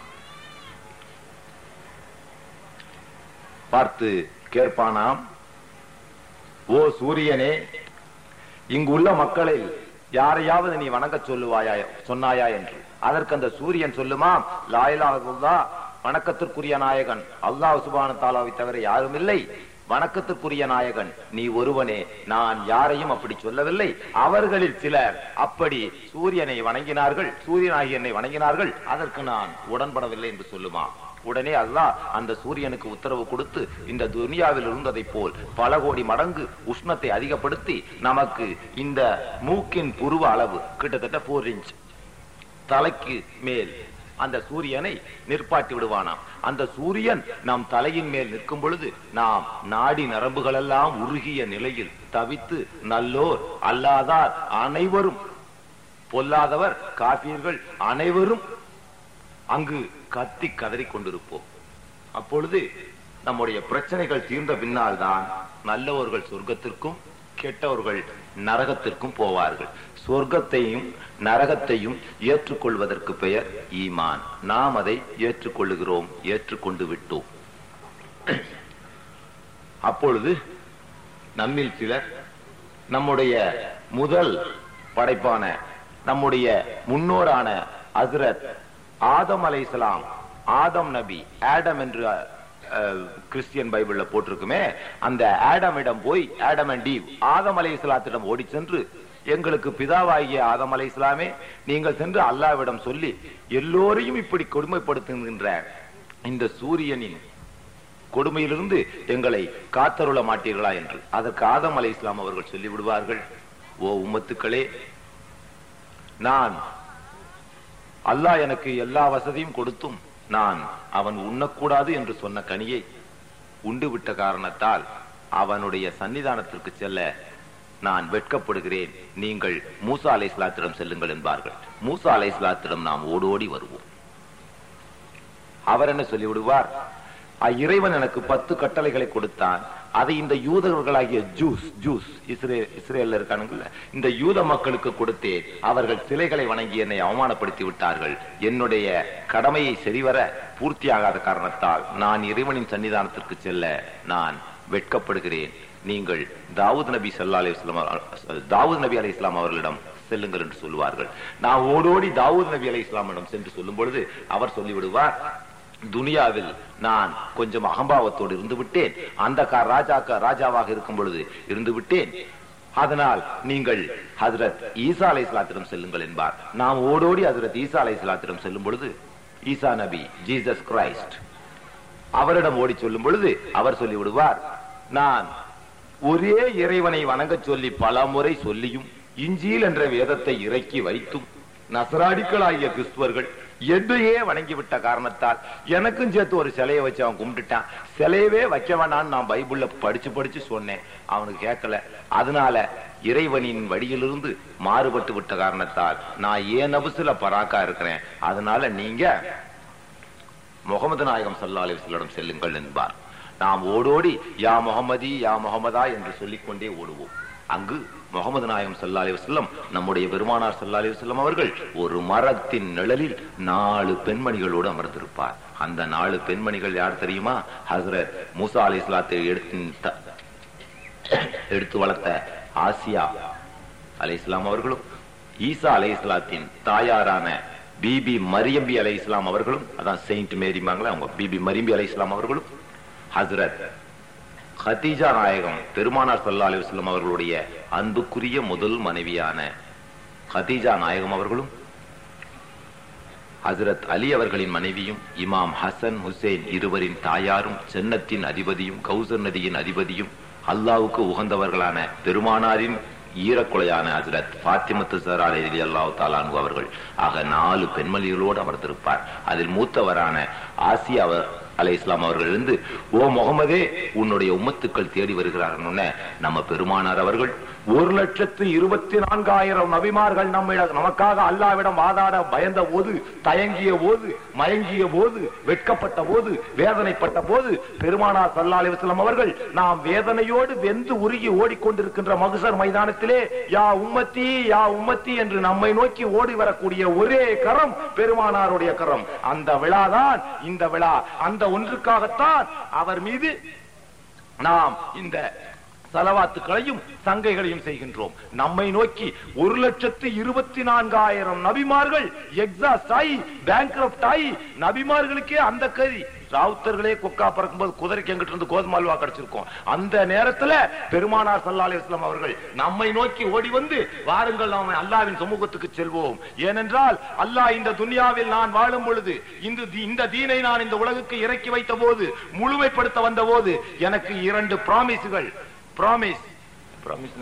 பார்த்து கேட்பானாம், ஓ சூரியனே, இங்கு உள்ள மக்களில் யாரையாவது நீ வணங்க சொல்லுவாயா சொன்னாயா என்று. அதற்கு அந்த சூரியன் சொல்லுமா, லா இலாஹ இல்லல்லாஹ், வணக்கத்திற்குரிய நாயகன் அல்லாஹ் சுப்ஹானஹு வ தஆலாவை தவிர யாரும் இல்லை, வணக்கத்திற்குரிய நாயகன் நீ ஒருவனே, நான் யாரையும் அப்படி சொல்லவில்லை. அவர்களில் சிலர் அப்படி சூரியனை வணங்கினார்கள், சூரியனாகி என்னை வணங்கினார்கள், அதற்கு நான் உடன்படவில்லை என்று சொல்லுமா. உடனே அல்லாஹ் அந்த சூரியனுக்கு உத்தரவு கொடுத்து இந்த துனியாவில் இருந்ததை போல் பல கோடி மடங்கு உஷ்ணத்தை அதிகப்படுத்தி நமக்கு இந்த மூக்கின் புருவ அளவு கிட்டத்தட்ட போர் இன்ச் தலைக்கு மேல் அந்த சூரியனை நிற்பாட்டி விடுவானாம். அந்த சூரியன் நம் தலையின் மேல் நிற்கும் பொழுது நாம் நாடி நரம்புகள் எல்லாம் உருகிய நிலையில் தவித்து நல்லோர் அல்லாதார் அனைவரும், பொல்லாதவர் காபீர்கள் அனைவரும் அங்கு கத்தி கதறி கொண்டிருப்போம். அப்பொழுது நம்முடைய பிரச்சனைகள் தீர்ந்த பின்னால் தான் நல்லவர்கள் சொர்க்கத்திற்கும் கெட்டவர்கள் நரகத்திற்கும் போவார்கள். சொர்க்கத்தையும் நரகத்தையும் ஏற்றுக்கொள்வதற்கு பெயர் ஈமான். நாம் அதை ஏற்றுக்கொள்ளுகிறோம், ஏற்றுக்கொண்டு விட்டோம். அப்பொழுது நம்மில் சிலர் நம்முடைய முதல் படைப்பான நம்முடைய முன்னோரான ஹஸ்ரத் ஆதம் அலைஹிஸ்ஸலாம், ஆதம் நபி, ஆடம் என்று கிறிஸ்டியன் பைபிள்ல போட்டிருக்குமே, அந்த ஆடமிடம் போய் ஆடம் அண்ட் ஈவ் ஆதம் அலைஹிஸ்ஸலாத்திடம் ஓடி சென்று, எங்களுக்கு பிதாவாகிய ஆதம் அலைஹிஸ்ஸலாமே, நீங்கள் சென்று அல்லாஹ்விடம் சொல்லி எல்லோரையும் இப்படி கொடுமைப்படுத்துகின்ற இந்த சூரியனின் கொடுமையிலிருந்து எங்களை காத்தருள மாட்டீர்களா என்று. அதற்கு ஆதம் அலைஹிஸ்ஸலாம் அவர்கள் சொல்லி விடுவார்கள், ஓ உம்மத்துக்களே, நான் அல்லாஹ் எனக்கு எல்லா வசதியும் கொடுத்தும் நான் அவன் உண்ணக்கூடாது என்று சொன்ன கனியை உண்டு விட்ட காரணத்தால் அவனுடைய சன்னிதானத்திற்கு செல்ல நான் வெட்கப்படுகிறேன். நீங்கள் மூசா அலைஹிஸ்ஸலாத்திடம் செல்லுங்கள் என்பார்கள். மூசா அலைஹிஸ்ஸலாத்திடம் நாம் ஓடோடி வருவோம். அவர் என்ன சொல்லிவிடுவார், இறைவன் எனக்கு பத்து கட்டளைகளை கொடுத்தான், அதை இந்த யூதர்களாகிய ஜூஸ் ஜூஸ் இஸ்ரேல் இஸ்ரேல்ல இருக்கானுங்கள, இந்த யூத மக்களுக்கு கொடுத்தேன். அவர்கள் சிலைகளை வணங்கி என்னை அவமானப்படுத்தி விட்டார்கள். என்னுடைய கடமையை சரிவர பூர்த்தியாகாத காரணத்தால் நான் இறைவனின் சன்னிதானத்திற்கு செல்ல நான் வெட்கப்படுகிறேன். நீங்கள் தாவூத் நபி ஸல்லல்லாஹு அலைஹி வஸல்லம் தாவூத் நபி அலைஹிஸ்ஸலாம் அவர்களிடம் செல்லுங்கள் என்று சொல்லுவார்கள். நான் ஓடோடி தாவூத் நபி அலைஹிஸ்ஸலாமிடம் சென்று சொல்லும் பொழுது அவர் சொல்லிவிடுவார், துனியாவில் நான் கொஞ்சம் அகம்பாவத்தோடு இருந்து விட்டேன், அந்த ராஜாக்க ராஜாவாக இருக்கும் பொழுது இருந்து விட்டேன், அதனால் நீங்கள் ஹஜ்ரத் ஈசா அலைஹிஸ்ஸலாத்திடம் செல்லுங்கள் என்பார். நாம் ஓடோடி ஹஜ்ரத் ஈசா அலைஹிஸ்ஸலாத்திடம் செல்லும் பொழுது, ஈசா நபி ஜீசஸ் கிரைஸ்ட் அவரிடம் ஓடி சொல்லும் பொழுது அவர் சொல்லி விடுவார், நான் ஒரே இறைவனை வணங்க சொல்லி பல முறை சொல்லியும் இஞ்சில் என்ற வேதத்தை இறக்கி வைத்தும் நசராடிகளாகிய கிறிஸ்துவர்கள் எதையே வணங்கிவிட்ட காரணத்தால் எனக்கும் சேர்த்து ஒரு சிலையை வச்சு அவன் கும்பிட்டுட்டான். சிலையவே வைக்க வேணான்னு நான் பைபிள்ல படிச்சு படிச்சு சொன்னேன், அவனுக்கு கேட்கல. அதனால இறைவனின் வழியிலிருந்து மாறுபட்டு விட்ட காரணத்தால் நான் ஏன் நபுசுல பராக்கா இருக்கிறேன். அதனால நீங்க முகமது நாயகம் ஸல்லல்லாஹு அலைஹி வஸல்லம் செல்லுங்கள் என்பார். நாம் ஓடோடி யா முகமதி யா முகமதா என்று சொல்லிக்கொண்டே ஓடுவோம். அங்கு முகமது நாயகம் ஸல்லல்லாஹு அலைஹி வஸல்லம் நம்முடைய பெருமானார் ஸல்லல்லாஹு அலைஹி வஸல்லம் அவர்கள் ஒரு மரத்தின் நிழலில் நாலு பெண்மணிகளோடு அமர்ந்திருப்பார். அந்த நாலு பெண்மணிகள் யார் தெரியுமா? ஹஸ்ரத் மூசா அலைஹிஸ்ஸலாத்தை எடுத்து எடுத்து வளர்த்த ஆசியா அலைஹிஸ்ஸலாம் அவர்களும், ஈசா அலைஹிஸ்ஸலாத்தின் தாயாரான பிபி மரியம்பி அலைஹிஸ்ஸலாம் அவர்களும், அதான் செயின்ட் மேரிமாங்களே அவங்க, பிபி மரியம்பி அலைஹிஸ்ஸலாம் அவர்களும், ஹஸ்ரத் கதீஜா நாயகம் பெருமானார் ஸல்லல்லாஹு அலைஹி வஸல்லம் அவர்களுடைய அன்புக்குரிய முதல் மனைவியான கதீஜா நாயகம் அவர்களும், ஹஸ்ரத் அலி அவர்களின் மனைவியும், இமாம் ஹசன் ஹுசைன் இருவரின் தாயாரும், ஜன்னத்தின் அதிபதியும் கௌசர் நதியின் அதிபதியும், அல்லாஹ்வுக்கு உகந்தவர்களான பெருமானாரின் ஈரக்குலையான ஹஸ்ரத் ஃபாத்திமத்து ஸஹ்ரா ரலியல்லாஹு தஆலா அன்ஹா அவர்கள் ஆக நாலு பெண்மணிகளோடு அமர்ந்திருப்பார். அதில் மூத்தவரான ஆசியா அலைஹிஸ்ஸலாம் அவர்கள் இருந்து, ஓ முகமதே, உன்னுடைய உம்மத்துக்கள் தேடி வருகிறார்கள். நம்ம பெருமானார் அவர்கள் ஒரு லட்சத்து இருபத்தி நான்காயிரம் நபிமார்கள் நம்மிடம் நமக்காக அல்லாவிடம் வாதாட பயந்த போது, தயங்கிய போது, மயங்கிய போது, வெட்கப்பட்ட போது, வேதனைப்பட்ட போது பெருமானார் ஸல்லல்லாஹு அலைஹி வஸல்லம் அவர்கள் நாம் வேதனையோடு வெந்து உருகி ஓடிக்கொண்டிருக்கின்ற மஹ்ஷர் மைதானத்திலே யா உம்மத்தி யா உம்மத்தி என்று நம்மை நோக்கி ஓடி வரக்கூடிய ஒரே கரம் பெருமானாருடைய கரம். அந்த விழாதான் இந்த விழா. அந்த ஒன்றுக்காகத்தான் அவர் மீது நாம் இந்த சலவாத்துக்களையும் சங்கைகளையும் செய்கின்றோம். நம்மை நோக்கி ஒரு லட்சத்து இருபத்தி நான்காயிரம் நபிமார்கள் எக்ஸாஸ்ட் ஆகி பேங்க்ரப்ட் ஆகி நபிமார்களுக்கே அந்த கறி ராவுத்தர்களே கொக்கா பறக்கும் போது குதிரைக்கு எங்கிட்ட இருந்து கோதுமை அல்வா கிடைச்சிருக்கும். அந்த நேரத்துல பெருமானார் ஸல்லல்லாஹு அலைஹி வஸல்லம் அவர்கள் நம்மை நோக்கி ஓடி வந்து வாருங்கள் நாம் அல்லாஹ்வின் சமூகத்துக்கு செல்வோம். ஏனென்றால் அல்லாஹ் இந்த துன்யாவில் நான் வாழும் பொழுது இந்த தீனை நான் இந்த உலகுக்கு இறக்கி வைத்த போது, முழுமைப்படுத்த வந்த போது எனக்கு இரண்டு பிராமிஸ்கள், பிராமிஸ் பிராமிஸ்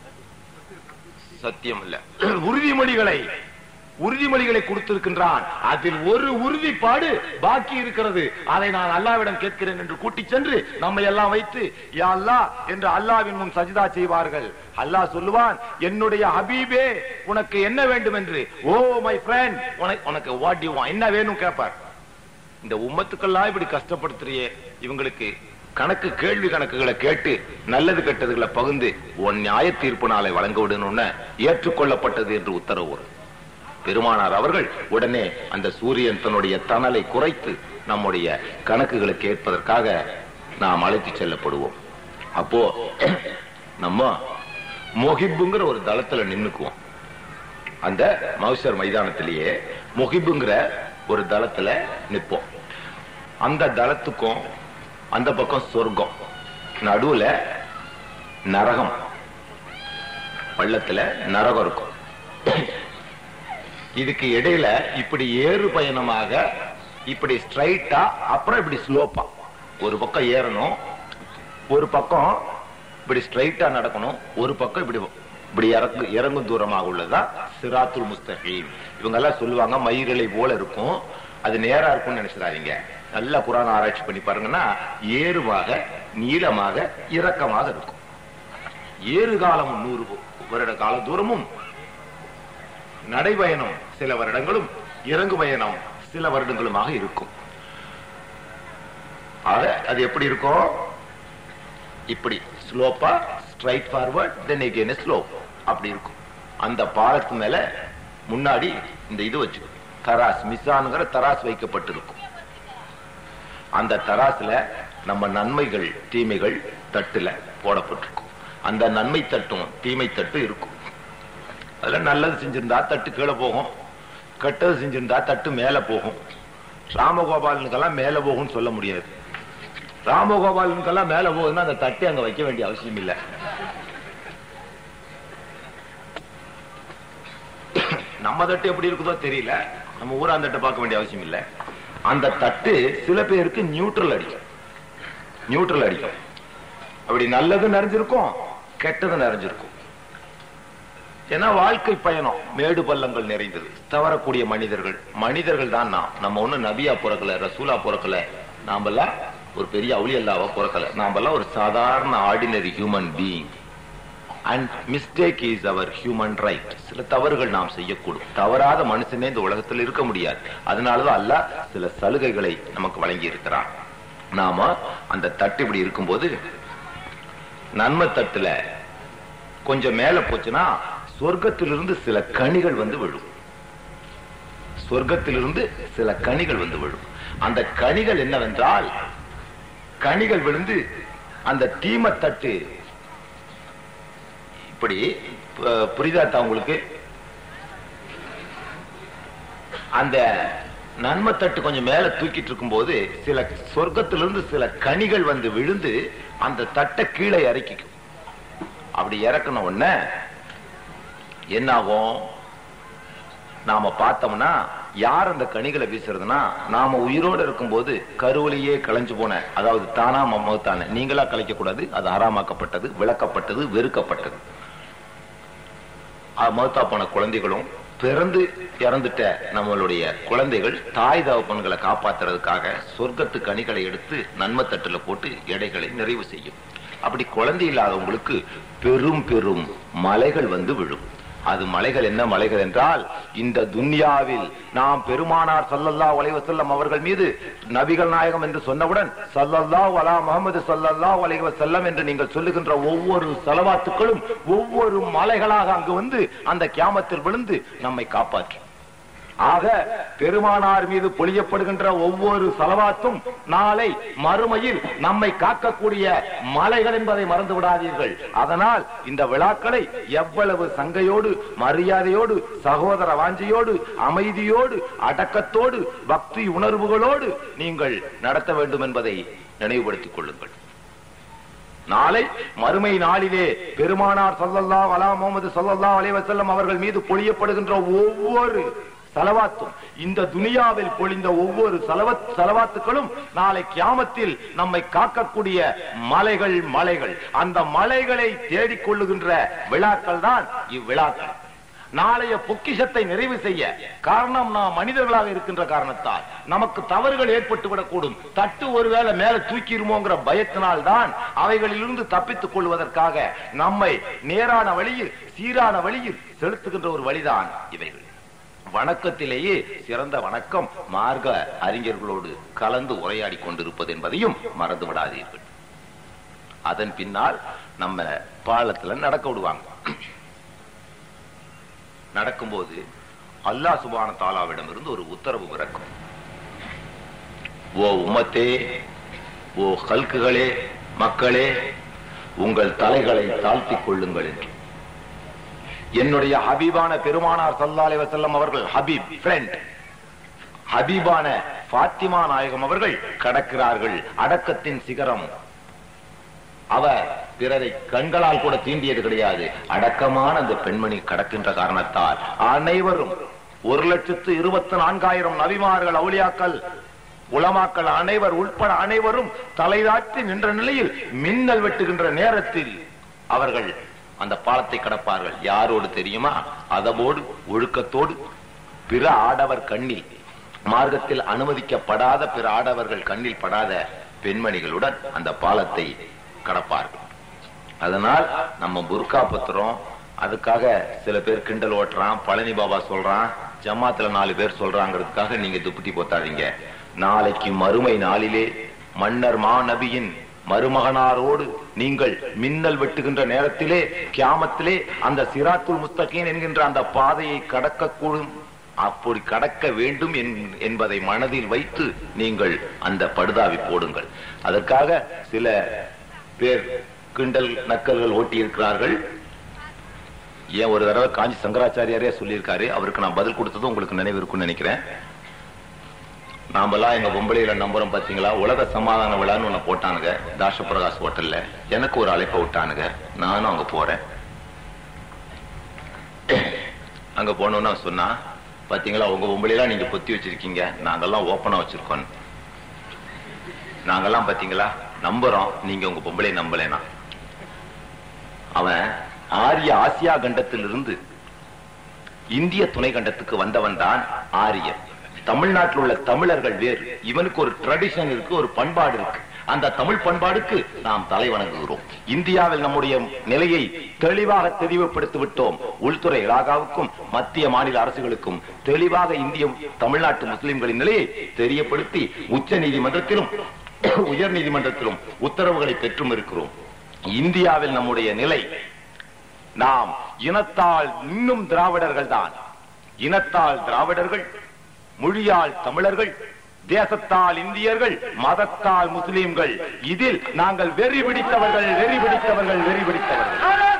சத்தியம் இல்ல, உறுதிமொழிகளை உறுதிமொழிகளை கொடுத்திருக்கின்றான். அதில் ஒரு உறுதிப்பாடு பாக்கி இருக்கிறது. அதை நான் அல்லாஹ்விடம் கேட்கிறேன் என்று கூட்டிச் சென்று நம்மை எல்லாம் வைத்து யா அல்லாஹ் என்று அல்லாஹ்வின் முன் சஜ்தா செய்வார்கள். அல்லாஹ் சொல்லுவான், என்னுடைய ஹபீபே உனக்கு என்ன வேண்டும் என்று. ஓ மை ஃப்ரெண்ட், உனக்கு வாட் யூ வாண்ட், என்ன வேணும் கேட்பார். இந்த உம்மத்துக்கெல்லாம் இப்படி கஷ்டப்படுத்துறியே, இவங்களுக்கு கணக்கு கேள்வி கணக்குகளை கேட்டு நல்லது கெட்டதுகளை பகிர்ந்து உன் நியாய தீர்ப்பு நாளை வழங்க விடணும்னு ஏற்றுக்கொள்ளப்பட்டது என்று உத்தரவு. பெருமானார் அவர்கள் உடனே அந்த சூரியன் தன்னுடைய தணலை குறைத்து நம்முடைய கணக்குகளை கேட்பதற்காக நாம் அழைத்து செல்லப்படுவோம். அப்போ நம்ம முஹிப்புங்கிற ஒரு தளத்துல நின்னுக்குவோம். அந்த மஹ்ஷர் மைதானத்திலேயே முஹிப்புங்கிற ஒரு தளத்துல நிற்போம். அந்த தளத்துக்கும் அந்த பக்கம் சொர்க்கம், நடுவுல நரகம், பள்ளத்துல நரகம் இருக்கும். இதுக்கு இடையில இப்படி ஏறு பயணமாக இப்படி ஸ்ட்ரைட்டா, அப்புறம் இப்படி ஸ்லோப்பா, ஒரு பக்கம் ஏறணும், ஒரு பக்கம் இப்படி ஸ்ட்ரைட்டா நடக்கணும், ஒரு பக்கம் இப்படி இப்படி இறங்கு இறங்கும் தூரமாக உள்ளதா சிராத்துல் முஸ்தகீம். இவங்க எல்லாம் சொல்லுவாங்க மயிரிழை போல இருக்கும், அது நேரா இருக்கும்னு நினைச்சிடாதீங்க. நல்ல குர்ஆன் ஆராய்ச்சி பண்ணி பாருங்கன்னா ஏறுவாக நீளமாக இறக்கமாக இருக்கும். ஏறு காலம் நூறு வருட கால தூரமும், நடைபயணம் சில வருடங்களும், இறங்கு பயணம் சில வருடங்களுமாக இருக்கும். அது எப்படி இருக்கும்? இப்படி ஸ்லோப்பா, straight forward, then again slope, அப்படி இருக்கும். அந்த பாலத்து மேல முன்னாடி இந்த இது வச்சு தராஸ், மிசான்ங்கிற தராஸ் வைக்கப்பட்டிருக்கும். அந்த தராசுல நம்ம நன்மைகள் தீமைகள் தட்டுல போடப்பட்டிருக்கும். அந்த நன்மை தட்டும் தீமை தட்டு இருக்கும். அதுல நல்லது செஞ்சிருந்தா தட்டு கீழே போகும், கெட்டது செஞ்சிருந்தா தட்டு மேல போகும். ராமகோபாலனுக்கெல்லாம் மேல போகும்னு சொல்ல முடியாது. ராமகோபாலனுக்கெல்லாம் மேல போகுதுன்னா அந்த தட்டை அங்க வைக்க வேண்டிய அவசியம் இல்லை. நம்ம தட்டு எப்படி இருக்குதோ தெரியல, நம்ம ஊராந்தட்டை பார்க்க வேண்டிய அவசியம் இல்லை. அந்த தட்டு சில பேருக்கு நியூட்ரல் அடிக்கும், நியூட்ரல் அடிக்கும். அப்படி நல்லது நிறைஞ்சிருக்கும், கெட்டது நிறைஞ்சிருக்கும். ஏன்னா வாழ்க்கை பயணம் மேடு பள்ளங்கள் நிறைந்தது. தவறக்கூடிய மனிதர்கள் மனிதர்கள் தான் நாம். நம்ம ஒண்ணு நபியா பிறக்கல, ரசூலா பிறக்கல, நாமெல்லாம் ஒரு பெரிய அவுலியல்லாவா பிறக்கல. நாமெல்லாம் ஒரு சாதாரண ordinary human being. And mistake is our human right. சில தவறுகள் நாம் செய்யக்கூடும். தவறாத மனுஷனே இந்த உலகத்தில் இருக்க முடியாது. அதனாலதான் அல்லாஹ் சில சலுகைகளை நமக்கு வழங்கி இருக்கிறான். நாம அந்த தட்டு இப்படி இருக்கும்போது நன்மை தட்டுல கொஞ்சம் மேல போச்சுன்னா சொர்க்கத்திலிருந்து சில கனிகள் வந்து விழும். சொர்க்கத்திலிருந்து சில கனிகள் வந்து விழும். அந்த கனிகள் என்னவென்றால், கனிகள் விழுந்து அந்த தீமை தட்டு இப்படி புரிதாத்தா உங்களுக்கு? அந்த நன்மை தட்டு கொஞ்சம் மேல தூக்கிட்டு இருக்கும் போது சில சொர்க்கத்திலிருந்து சில கனிகள் வந்து விழுந்து அந்த தட்டை கீழே இறக்கிக்கும். அப்படி இறக்கணும் உடனே என்ன ஆகும்? நாம பார்த்தோம்னா யார் அந்த கனிகளை வீசுறதுன்னா, நாம உயிரோடு இருக்கும் போது கருவிலேயே கலைஞ்சு போன, அதாவது தானா மமத்தான, நீங்களா கலைக்க கூடாது, அது ஆறாமாக்கப்பட்டது, விளக்கப்பட்டது, வெறுக்கப்பட்டது. மௌத்தா போன குழந்தைகளும் பிறந்து இறந்துட்ட நம்மளுடைய குழந்தைகள் தாய் தகப்பன்களை காப்பாத்துறதுக்காக சொர்க்கத்து கனிகளை எடுத்து நன்மை தட்டுல போட்டு எடைகளை நிறைவு செய்யும். அப்படி குழந்தை இல்லாதவங்களுக்கு பெரும் பெரும் மலைகள் வந்து விழும். அது மலைகள் என்ன மலைகள் என்றால், இந்த துன்யாவில் நாம் பெருமானார் ஸல்லல்லாஹு அலைஹி வஸல்லம் அவர்கள் மீது நபிகள் நாயகம் என்று சொன்னவுடன் ஸல்லல்லாஹு அலா முஹம்மது ஸல்லல்லாஹு அலைஹி வஸல்லம் என்று நீங்கள் சொல்லுகின்ற ஒவ்வொரு ஸலவாத்துக்களும் ஒவ்வொரு மலைகளாக அங்கு வந்து அந்த கியாமத்தில் விழுந்து நம்மை காப்பாற்றும். ஆக பெருமானார் மீது பொழியப்படுகின்ற ஒவ்வொரு ஸலவாத்தும் நாளை மறுமையில் நம்மை காக்கக்கூடிய மலைகள் என்பதை மறந்து விடாதீர்கள். அதனால் இந்த விழாக்களை எவ்வளவு சங்கையோடு, மரியாதையோடு, சகோதர வாஞ்சையோடு, அமைதியோடு, அடக்கத்தோடு, பக்தி உணர்வுகளோடு நீங்கள் நடத்த வேண்டும் என்பதை நினைவுபடுத்திக் கொள்ளுங்கள். நாளை மறுமை நாளிலே பெருமானார் ஸல்லல்லாஹு அலா முஹம்மது ஸல்லல்லாஹு அலைஹி வஸல்லம் அவர்கள் மீது பொழியப்படுகின்ற ஒவ்வொரு சலவாத்தும், இந்த துனியாவில் பொழிந்த ஒவ்வொரு சலவத் சலவாத்துக்களும் நாளை கியாமத்தில் நம்மை காக்கக்கூடிய மலைகள் மலைகள். அந்த மலைகளை தேடிக்கொள்ளுகின்ற விழாக்கள் தான் இவ்விழாக்கள். நாளைய பொக்கிஷத்தை நிறைவு செய்ய காரணம் நாம் மனிதர்களாக இருக்கின்ற காரணத்தால் நமக்கு தவறுகள் ஏற்பட்டு விடக்கூடும். தட்டு ஒருவேளை மேல தூக்கிடுமோங்கிற பயத்தினால் தான் அவைகளிலிருந்து தப்பித்துக் கொள்வதற்காக நம்மை நேரான வழியில், சீரான வழியில் செலுத்துகின்ற ஒரு வழிதான் இவைகள். வணக்கத்திலேயே சிறந்த வணக்கம் மார்க்க அறிஞர்களோடு கலந்து உரையாடி கொண்டிருப்பது என்பதையும் மறந்து விடாதீர்கள். அதன் பின்னால் நம்ம பாலத்துல நடக்க விடுவாங்க. நடக்கும்போது அல்லாஹ் சுப்ஹானஹு தஆலாவிடம் இருந்து ஒரு உத்தரவு பிறக்கும். ஓ உம்மத்தே, ஓ கல்குகளே, மக்களே, உங்கள் தலைகளை தாழ்த்திக் கொள்ளுங்கள் என்று. என்னுடைய ஹபீபான பெருமானார் ஸல்லல்லாஹு அலைஹி வஸல்லம் அவர்கள், ஹபீப் ஃப்ரெண்ட், ஹபீபான ஃபாத்திமா நாயகம் அவர்கள் கடக்கிறார்கள் அடக்கத்தின் சிகரம். அவர் பிறரை கண்களால் கூட தீண்டியது கிடையாது. அடக்கமான அந்த பெண்மணி கடக்கின்ற காரணத்தால் அனைவரும் ஒரு லட்சத்து இருபத்தி நான்காயிரம் நபிமார்கள், அவுலியாக்கள், உலமாக்கள் அனைவர் உட்பட அனைவரும் தலைதாட்டி நின்ற நிலையில் மின்னல் வெட்டுகின்ற நேரத்தில் அவர்கள் அந்த பாலத்தை கடப்பார்கள். யாரோடு தெரியுமா? அதவோடு, ஒழுக்கத்தோடு, பிற ஆடவர் கண்ணில், மார்க்கத்தில் அனுமதிக்கப்படாத பிற ஆடவர்கள் கண்ணில் படாத பெண்மணிகளுடன் அந்த பாலத்தை கடப்பார்கள். அதனால் நம்ம புர்கா பத்திரம், அதுக்காக சில பேர் கிண்டல் ஓட்டுறான், பழனி பாபா சொல்றான், ஜமாத்துல நாலு பேர் சொல்றாங்கிறதுக்காக நீங்க துப்பட்டி போத்தாதீங்க. நாளைக்கு மறுமை நாளிலே மன்னர் மா நபியின் மருமகனாரோடு நீங்கள் மின்னல் வெட்டுகின்ற நேரத்திலே கியாமத்திலே அந்த சிராத்துல் முஸ்தகீம் என்கின்ற அந்த பாதையை கடக்கக்கூடும். அப்படி கடக்க வேண்டும் என்பதை மனதில் வைத்து நீங்கள் அந்த படுதாவை போடுங்கள். அதற்காக சில பேர் கிண்டல் நக்கல்கள் ஓட்டி இருக்கிறார்கள். ஏன் ஒரு தடவை காஞ்சி சங்கராச்சாரியாரே சொல்லியிருக்காரு, அவருக்கு நான் பதில் கொடுத்ததும் உங்களுக்கு நினைவு இருக்குன்னு நினைக்கிறேன். நாமெல்லாம் எங்க பொம்பளையில நம்புறோம் பாத்தீங்களா, உலக சமாதான விழான்னு ஒண்ணு போட்டானுங்க தாஷ பிரகாஷ் ஹோட்டல்ல. எனக்கு ஒரு அழைப்பை விட்டானுங்க, நானும் அங்க போறேன். அங்க போனோம்னா சொன்னா, பாத்தீங்களா உங்க பொம்பளையெல்லாம் நீங்க பொத்தி வச்சிருக்கீங்க, நாங்கெல்லாம் ஓப்பனா வச்சிருக்கோம். நாங்கெல்லாம் பாத்தீங்களா நம்புறோம், நீங்க உங்க பொம்பளையை நம்பலேனா. அவன் ஆரிய ஆசியா கண்டத்திலிருந்து இந்திய துணை கண்டத்துக்கு வந்தவன் தான் ஆரியன். தமிழ்நாட்டில் உள்ள தமிழர்கள் வேறு. இவனுக்கு ஒரு ட்ரெடிஷன் இருக்கு, ஒரு பண்பாடு இருக்கு. அந்த தமிழ் பண்பாடுக்கு நாம் தலை வணங்குகிறோம். இந்தியாவில் நம்முடைய நிலையை தெளிவாக தெளிவுபடுத்தி விட்டோம். உள்துறை இலாகாவுக்கும் மத்திய மாநில அரசுகளுக்கும் தெளிவாக இந்திய தமிழ்நாட்டு முஸ்லிம்களின் நிலையை தெரியப்படுத்தி உச்ச நீதிமன்றத்திலும் உயர் நீதிமன்றத்திலும் உத்தரவுகளை பெற்றும் இருக்கிறோம். இந்தியாவில் நம்முடைய நிலை, நாம் இனத்தால் இன்னும் திராவிடர்கள் தான். இனத்தால் திராவிடர்கள், மொழியால் தமிழர்கள், தேசத்தால் இந்தியர்கள், மதத்தால் முஸ்லிம்கள். இதில் நாங்கள் வெறி பிடித்தவர்கள் வெறி பிடித்தவர்கள் வெறி பிடித்தவர்கள்.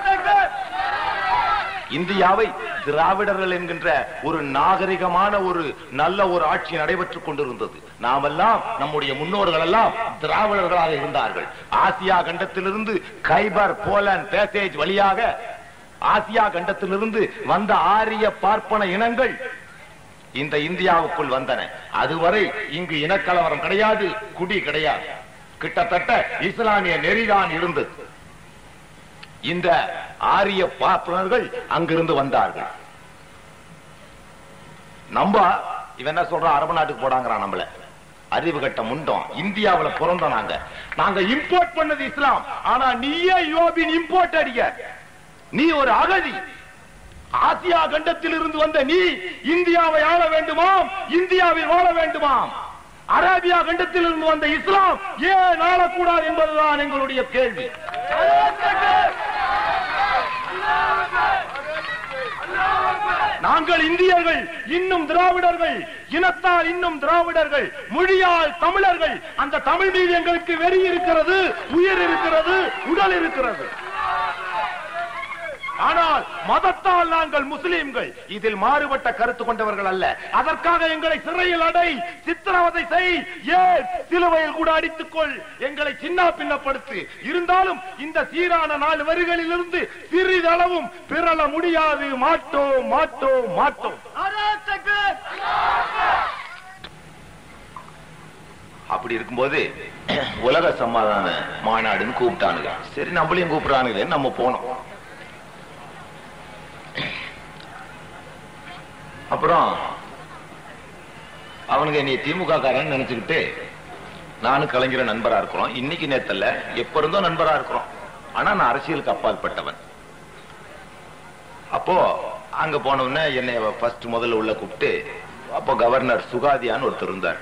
இந்தியாவை திராவிடர்கள் என்கின்ற ஒரு நாகரிகமான ஒரு நல்ல ஒரு ஆட்சி நடைபெற்றுக் கொண்டிருந்தது. நாமெல்லாம், நம்முடைய முன்னோர்கள் எல்லாம் திராவிடர்களாக இருந்தார்கள். ஆசியா கண்டத்திலிருந்து கைபர் போலந்து பேசேஜ் வழியாக ஆசியா கண்டத்திலிருந்து வந்த ஆரிய பார்ப்பன இனங்கள் இந்த இந்தியாவுக்குள் வந்தன. அதுவரை இங்கு இனக்கலவரம் கிடையாது, குடி கிடையாது. கிட்டத்தட்ட இஸ்லாமிய நெறிதான் இருந்தது. இந்த ஆரிய பார்ப்பனர்கள் அங்கிருந்து வந்தார்கள். நம்ம இவன் என்ன சொல்றான், அரபு நாட்டுக்கு போடாங்கிறான் நம்மள. அறிவு கட்ட முண்டோம். இந்தியாவுல பிறந்தோம் நாங்க. நாங்க இம்போர்ட் பண்ணது இஸ்லாம். ஆனா நீயே யோபின் இம்போர்ட் அடிக்க. நீ ஒரு அகதி. ஆசியா கண்டத்தில் இருந்து வந்த நீ இந்தியாவை ஆள வேண்டுமாம், இந்தியாவில் வாழ வேண்டுமாம். அரேபியா கண்டத்தில் இருந்து வந்த இஸ்லாம் ஏன் ஆளக்கூடாது என்பதுதான் எங்களுடைய கேள்வி. நாங்கள் இந்தியர்கள், இன்னும் திராவிடர்கள், இனத்தால் இன்னும் திராவிடர்கள், மொழியால் தமிழர்கள். அந்த தமிழ் மீது எங்களுக்கு வெறி இருக்கிறது, உயிர் இருக்கிறது, உடல் இருக்கிறது. ஆனால் மதத்தால் நாங்கள் முஸ்லிம்கள். இதில் மாறுபட்ட கருத்து கொண்டவர்கள் அல்ல. அதற்காக எங்களை சிறையில் அடை, சித்திரவதை செய், ஏன் சிலுவையில் கூட அடித்துக்கொள், எங்களை சின்ன பின்னப்படுத்து. இருந்தாலும் இந்த சீரான நாலு வரிகளில் இருந்து சிறிதளவும் பிறள முடியாது. மாட்டோம் மாட்டோம் மாட்டோம். அப்படி இருக்கும்போது உலக சமாதான மாநாடுன்னு கூப்பிட்டானுங்க. சரி, நம்மளையும் கூப்பிடுறானுங்க, நம்ம போனோம். அப்புறம் அவனுங்க நீ திமுக காரன் நினைச்சுக்கிட்டு நானும் கலைஞர நண்பரா இருக்கிறோம். இன்னைக்கு நேத்தல்ல, எப்ப இருந்தோ நண்பரா இருக்கிறோம். ஆனா நான் அரசியலுக்கு அப்பாற்பட்டவன். அப்போ அங்க போனவன என்னை ஃபர்ஸ்ட் முதல்ல உள்ள கூப்பிட்டு, அப்போ கவர்னர் சுகாதியான்னு ஒருத்தர் இருந்தார்.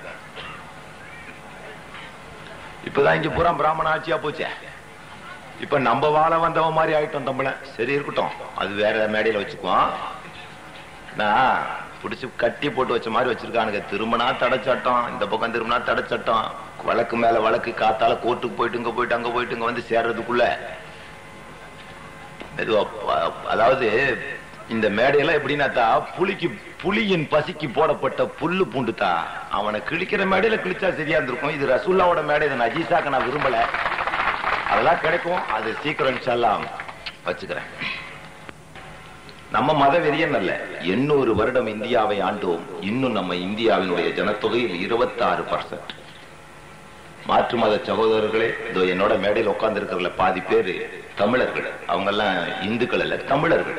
இப்பதான் இங்க பூரா பிராமண ஆட்சியா போச்சே. இப்ப நம்ம வாழ வந்தவன் மாதிரி ஆயிட்டோம் தமிழன். சரி இருக்கட்டும், அது வேற மேடையில வச்சுக்குவோம். நான் பிடிச்சு கட்டி போட்டு வச்ச மாதிரி வச்சிருக்கானுங்க. திரும்பினா தடை சட்டம், இந்த பக்கம் திரும்பினா தடை சட்டம், வழக்கு மேல வழக்கு. காத்தால கோர்ட்டுக்கு போயிட்டு இங்க போயிட்டு அங்க போயிட்டு இங்க வந்து சேர்றதுக்குள்ள அதாவது இந்த மேடையெல்லாம் எப்படின்னாத்தா புலிக்கு புலியின் பசிக்கு போடப்பட்ட புல்லு பூண்டுத்தா. அவனை கிழிக்கிற மேடையில கிழிச்சா சரியா இருந்திருக்கும். இது ரசூல்லாவோட மேடை. இதை நான் அஜீசாக்க நான் விரும்பல. அதெல்லாம் கிடைக்கும், அது சீக்கிரம் இன்ஷால்லாம் வச்சுக்கிறேன். நம்ம மத வெறியன் அல்ல. எண்ணூறு வருடம் இந்தியாவை ஆண்டோம். இன்னும் நம்ம இந்தியாவினுடைய ஜனத்தொகையில் இருபத்தி ஆறு பர்சன்ட் மாற்று மத சகோதரர்களே. இதோ என்னோட மேடையில் உட்கார்ந்து இருக்கிற பாதி பேரு தமிழர்கள். அவங்க எல்லாம் இந்துக்கள் அல்ல, தமிழர்கள்.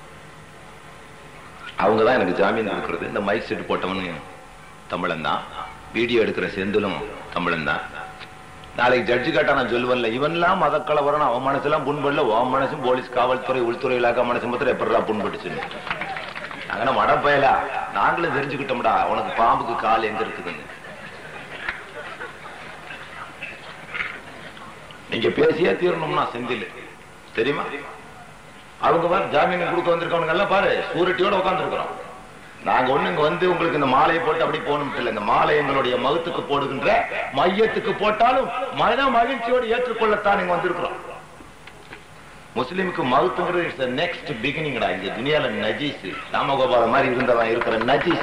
அவங்கதான் எனக்கு ஜாமீன் கொடுக்கிறது. இந்த மைக் செட் போட்டவனு தமிழன் தான், வீடியோ எடுக்கிற செந்திலும் தமிழன் தான். நாளைக்கு ஜட்ஜு கேட்டா நான் சொல்லுவேன்ல, இவன்லாம் மதக்கலவரன், அவன் மனசெல்லாம் புண்படல, உன் மனசும் போலீஸ், காவல்துறை, உள்துறை இலாக்கா மனசு மாத்திரம் எப்படா புண்பட்டுச்சுன்னு. நாங்க மடப்பயலா நாங்களும் தெரிஞ்சுக்கிட்டோம்டா உனக்கு பாம்புக்கு கால் எங்க இருக்குதுன்னு. நீங்க பேசியே தீரணும்னா செந்தில் தெரியுமா? அவங்க பாரு ஜாமீன் கொடுக்க வந்திருக்கவனுங்க எல்லாம் பாரு சூரிட்டியோட உட்கார்ந்து இருக்கிறோம். நாங்க ஒண்ணு இங்க வந்து உங்களுக்கு இந்த மாலையை போட்டு அப்படி போகணும் இல்லை. இந்த மாலை எங்களுடைய மகத்துக்கு போடுகின்ற மையத்துக்கு போட்டாலும் மன மகிழ்ச்சியோடு ஏற்றுக்கொள்ளத்தான் இங்க வந்திருக்கிறோம். முஸ்லிமுக்கு மகத்துங்கிறது நெக்ஸ்ட் பிகினிங்டா. இந்த துனியால நஜீஸ் ராமகோபால மாதிரி இருந்தவன் இருக்கிற நஜீஸ்